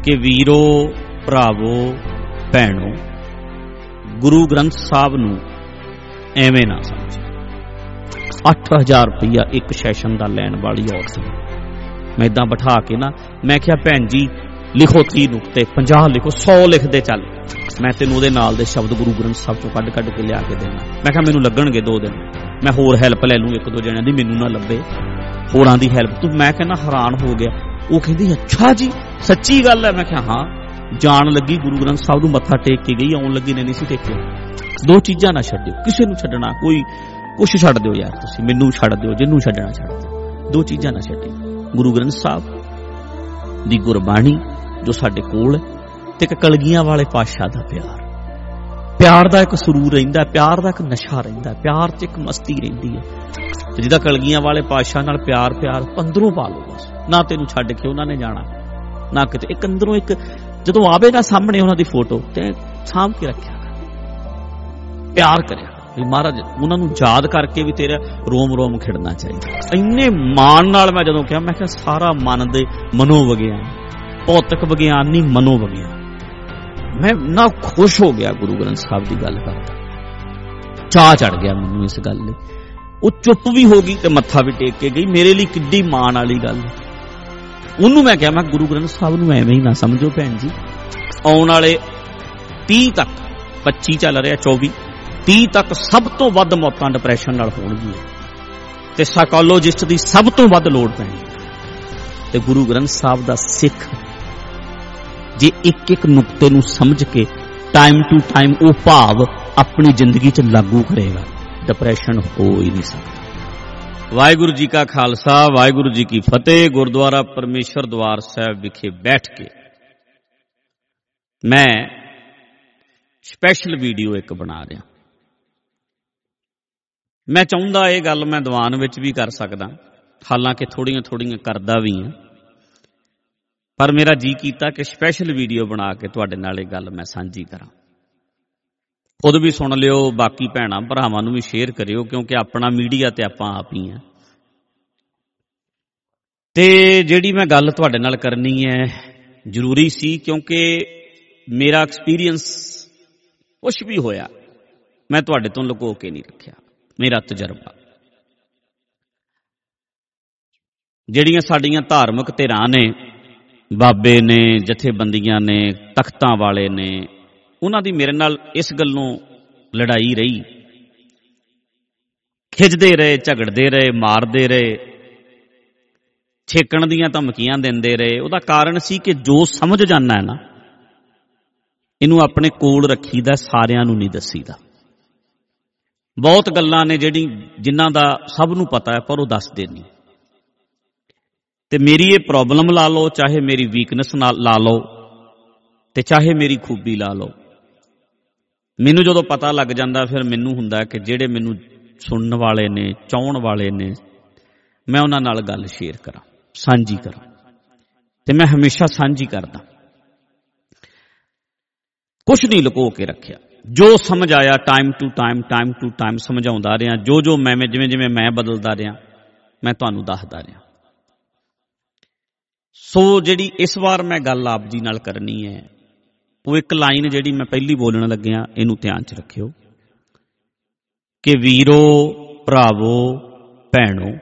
कि वीरो भरावो भैणो गुरु ग्रंथ साहब नूं एवें ना समझो। 8000 रुपया एक सैशन का लैण वाली औरत सी। मैं इदां बिठा के ना मैं क्या भैन जी लिखो 30 नुकते 50 लिखो 100 लिख दे चल, मैं तेनों उहदे नाल दे शब्द गुरु ग्रंथ साहब चों कढ के लिया के देना। मैं क्या मैनूं लगणगे 2 दिन, मैं होर हैल्प ले लूँ 1-2 जणियां दी, मैनूं ना लभे होरां दी हैल्प। तू मैं कहना हैरान हो गया। वो कहती अच्छा जी सच्ची गल है। मैं क्या हाँ, जान लगी गुरु ग्रंथ साहब नूं मत्था टेक के गई, आउण लगी ने नहीं सी टेकिया। 2 चीज़ां ना छड्डिओ, किसे नूं छड्डना, कोई कुछ छड्ड दिओ यार, तुसीं मैनूं छड्ड दिओ, जिन्नूं छड्डना छड्ड दिओ। 2 चीज़ां ना छड्डिओ, गुरु ग्रंथ साहब दी गुरबाणी जो साडे कोल है ते कलगियां वाले पातशाह दा प्यार। प्यार दा एक सुरूर रहिंदा, प्यार दा एक नशा रहिंदा, प्यार च एक मस्ती रहिंदी है। ते जिहदा कलगियां वाले पातशाह नाल प्यार 15 पा लो बस, ना तेनू छड्ड के उन्हां ने जाना ना किते। एक अंदरों एक जदों आवे ना सामने उन्हां दी फोटो ते साम के रखिया कर, प्यार करिया भी महाराज उन्हां नूं याद करके भी तेरा रोम रोम खिड़ना चाहिए। इन्ने मान नाल मैं जदों कहा, मैं कहा सारा मन दे मनोविग्यान, भौतिक विग्यान नहीं मनोविग्यान, मैं ना खुश हो गया गुरु ग्रंथ साहब की गल करके। चाह चढ़ गया मैनूं इस गल लई। वो चुप भी हो गई ते मत्था भी टेक के गई। मेरे लिए किड्डी मान वाली गल। उन्होंने मैं कहा, मैं गुरु ग्रंथ साहब नूं एवें ही ना समझो भैन जी। आउण वाले 30 तक 25 चल रहा 24 30 तक सब तो वध मौतां डिप्रैशन नाल होणगीआं ते साइकोलॉजिस्ट दी सब तो वध लोड़ पैणी। ते गुरु ग्रंथ साहब दा सिख जे एक नुकते नूं समझ के टाइम टू टाइम वो भाव अपनी जिंदगी च लागू करेगा, डिप्रैशन हो ही नहीं सकता। वाहिगुरू जी का खालसा, वाहिगुरू जी की फतेह। गुरुद्वारा परमेश्वर द्वार साहब विखे बैठ के मैं स्पैशल वीडियो एक बना रहा। मैं चाहुंदा ये गल मैं दीवान विच भी कर सकदा, हालांकि थोड़ियां थोड़ियां करदा भी हां, पर मेरा जी कीता कि स्पैशल वीडियो बना के तुहाडे नाल ये गल मैं साझी करां। खुद भी सुन लिओ, बाकी भैणां भरावां नूं भी शेयर करिओ, क्योंकि अपना मीडिया ते आपां आप ही हैं। ते जिहड़ी मैं गल तुहाडे नाल करनी है जरूरी सी, क्योंकि मेरा एक्सपीरियंस कुछ भी होया मैं तुहाडे तों लुको के नहीं रखिया। मेरा तजर्बा, जिहड़ियां साडीआं धार्मिक धिरां ने, बाबे ने, जथेबंदियां ने, तख्तां वाले ने, उन्हां दी मेरे नाल इस गल्लों लड़ाई रही। खिजदे रहे, झगड़दे रहे, मारदे रहे, छेकण दीआं धमकियां दिंदे रहे। उहदा कारण सी कि जो समझ जाना है ना, इनू अपने कोल रखीदा, सारियां नूं नहीं दसीदा। बहुत गल्लां ने जिन्हां दा सब नूं पता है पर वो दसदे नहीं। ते मेरी ये प्रॉब्लम ला लो, चाहे मेरी वीकनेस ला लो, ते चाहे मेरी खूबी ला लो, मैनू जदों पता लग जाता फिर मैनू हुंदा कि जिहड़े मैनू सुनने वाले ने, चाहण वाले ने, मैं उन्हां नाल गल शेयर करां, सांझी करां। ते मैं हमेशा सांझी करदा, कुछ नहीं लुको के रखिया। जो समझ आया टाइम टू टाइम समझाउंदा रहा। जो मैं जिवें जिवें मैं बदलदा रहा मैं तुहानूं दसदा रहा। सो जिहड़ी इस बार मैं गल आप जी नाल करनी है, वो एक लाइन जिहड़ी मैं पहली बोलण लग्गिया, इहनूं ध्यान च रखियो कि वीरो भरावो भैणो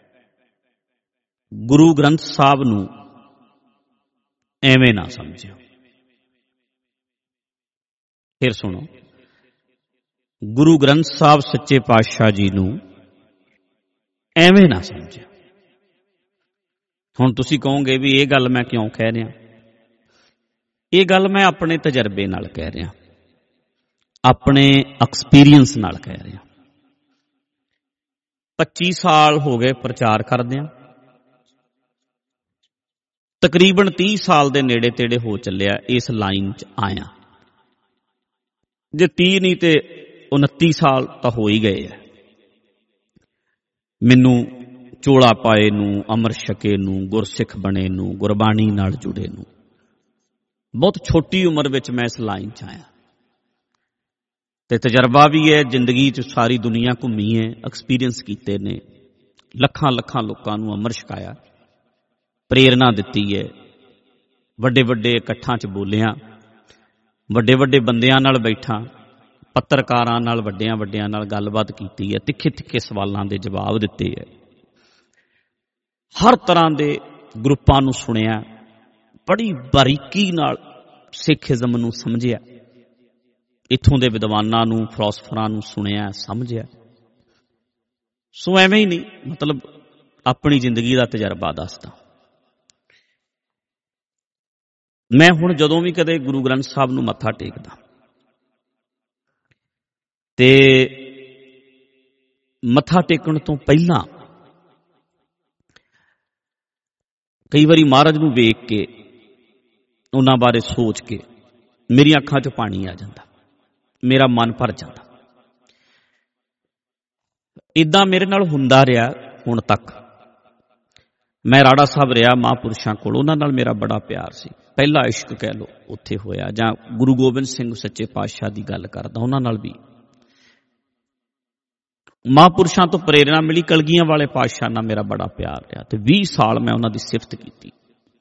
गुरु ग्रंथ साहब नूं एवें ना समझिओ। फिर सुनो, गुरु ग्रंथ साहब सच्चे पातशाह जी नूं एवें ना समझिओ। हुण तुसीं कहोगे भी ये गल मैं क्यों कह रहा? ये गल मैं अपने तजर्बे नाल कह रहा, अपने एक्सपीरियंस नाल कह रहा। 25 साल हो गए प्रचार करदिआं, तकरीबन 30 साल दे नेड़े तेड़े हो चलिया इस लाइन च आया। जे 30 नहीं तो 29 साल तो हो ही गए है मैनू चोला पाए नूं, अमर छके नूं, गुरसिख बने नूं, गुरबाणी नाल जुड़े नूं। बहुत छोटी उम्र विच मैं इस लाइन च आया ते तजर्बा भी है, जिंदगी च सारी दुनिया घूमी है, एक्सपीरियंस कीते ने, लखां लखां लोकां नूं अमर छकाया, प्रेरणा दित्ती है, ਵੱਡੇ ਵੱਡੇ ਇਕੱਠਾਂ 'ਚ ਬੋਲਿਆ, ਵੱਡੇ ਵੱਡੇ ਬੰਦਿਆਂ ਨਾਲ ਬੈਠਾ, ਪੱਤਰਕਾਰਾਂ ਨਾਲ ਵੱਡਿਆਂ ਵੱਡਿਆਂ ਨਾਲ ਗੱਲਬਾਤ ਕੀਤੀ ਹੈ, ਤਿੱਖੇ ਤਿੱਖੇ ਸਵਾਲਾਂ ਦੇ ਜਵਾਬ ਦਿੱਤੇ ਹੈ, ਹਰ ਤਰ੍ਹਾਂ ਦੇ ਗਰੁੱਪਾਂ ਨੂੰ ਸੁਣਿਆ, ਬੜੀ ਬਾਰੀਕੀ ਨਾਲ ਸਿੱਖੀਜ਼ਮ ਨੂੰ ਸਮਝਿਆ, ਇੱਥੋਂ ਦੇ ਵਿਦਵਾਨਾਂ ਨੂੰ, ਫਿਲਾਸਫਰਾਂ ਨੂੰ ਸੁਣਿਆ, ਸਮਝਿਆ। ਸੋ ਐਵੇਂ ਹੀ ਨਹੀਂ, ਮਤਲਬ ਆਪਣੀ ਜ਼ਿੰਦਗੀ ਦਾ ਤਜਰਬਾ ਦੱਸਦਾ। ਮੈਂ ਹੁਣ ਜਦੋਂ ਵੀ ਕਦੇ ਗੁਰੂ ਗ੍ਰੰਥ ਸਾਹਿਬ ਨੂੰ ਮੱਥਾ ਟੇਕਦਾ ਤੇ ਮੱਥਾ ਟੇਕਣ ਤੋਂ ਪਹਿਲਾਂ ਕਈ ਵਾਰੀ ਮਹਾਰਾਜ ਨੂੰ ਵੇਖ ਕੇ, ਉਹਨਾਂ ਬਾਰੇ ਸੋਚ ਕੇ ਮੇਰੀਆਂ ਅੱਖਾਂ 'ਚ ਪਾਣੀ ਆ ਜਾਂਦਾ, ਮੇਰਾ ਮਨ ਭਰ ਜਾਂਦਾ। ਇੱਦਾਂ ਮੇਰੇ ਨਾਲ ਹੁੰਦਾ ਰਿਹਾ ਹੁਣ ਤੱਕ। ਮੈਂ ਰਾੜਾ ਸਾਹਿਬ ਰਿਹਾ ਮਹਾਂਪੁਰਸ਼ਾਂ ਕੋਲ, ਉਹਨਾਂ ਨਾਲ ਮੇਰਾ ਬੜਾ ਪਿਆਰ ਸੀ, ਪਹਿਲਾ ਇਸ਼ਕ ਕਹਿ ਲਓ ਉੱਥੇ ਹੋਇਆ। ਜਾਂ ਗੁਰੂ ਗੋਬਿੰਦ ਸਿੰਘ ਸੱਚੇ ਪਾਤਸ਼ਾਹ ਦੀ ਗੱਲ ਕਰਦਾ, ਉਹਨਾਂ ਨਾਲ ਵੀ ਮਹਾਂਪੁਰਸ਼ਾਂ ਤੋਂ ਪ੍ਰੇਰਣਾ ਮਿਲੀ। ਕਲਗੀਆਂ ਵਾਲੇ ਪਾਤਸ਼ਾਹ ਨਾਲ ਮੇਰਾ ਬੜਾ ਪਿਆਰ ਰਿਹਾ ਤੇ 20 ਸਾਲ ਮੈਂ ਉਹਨਾਂ ਦੀ ਸਿਫਤ ਕੀਤੀ।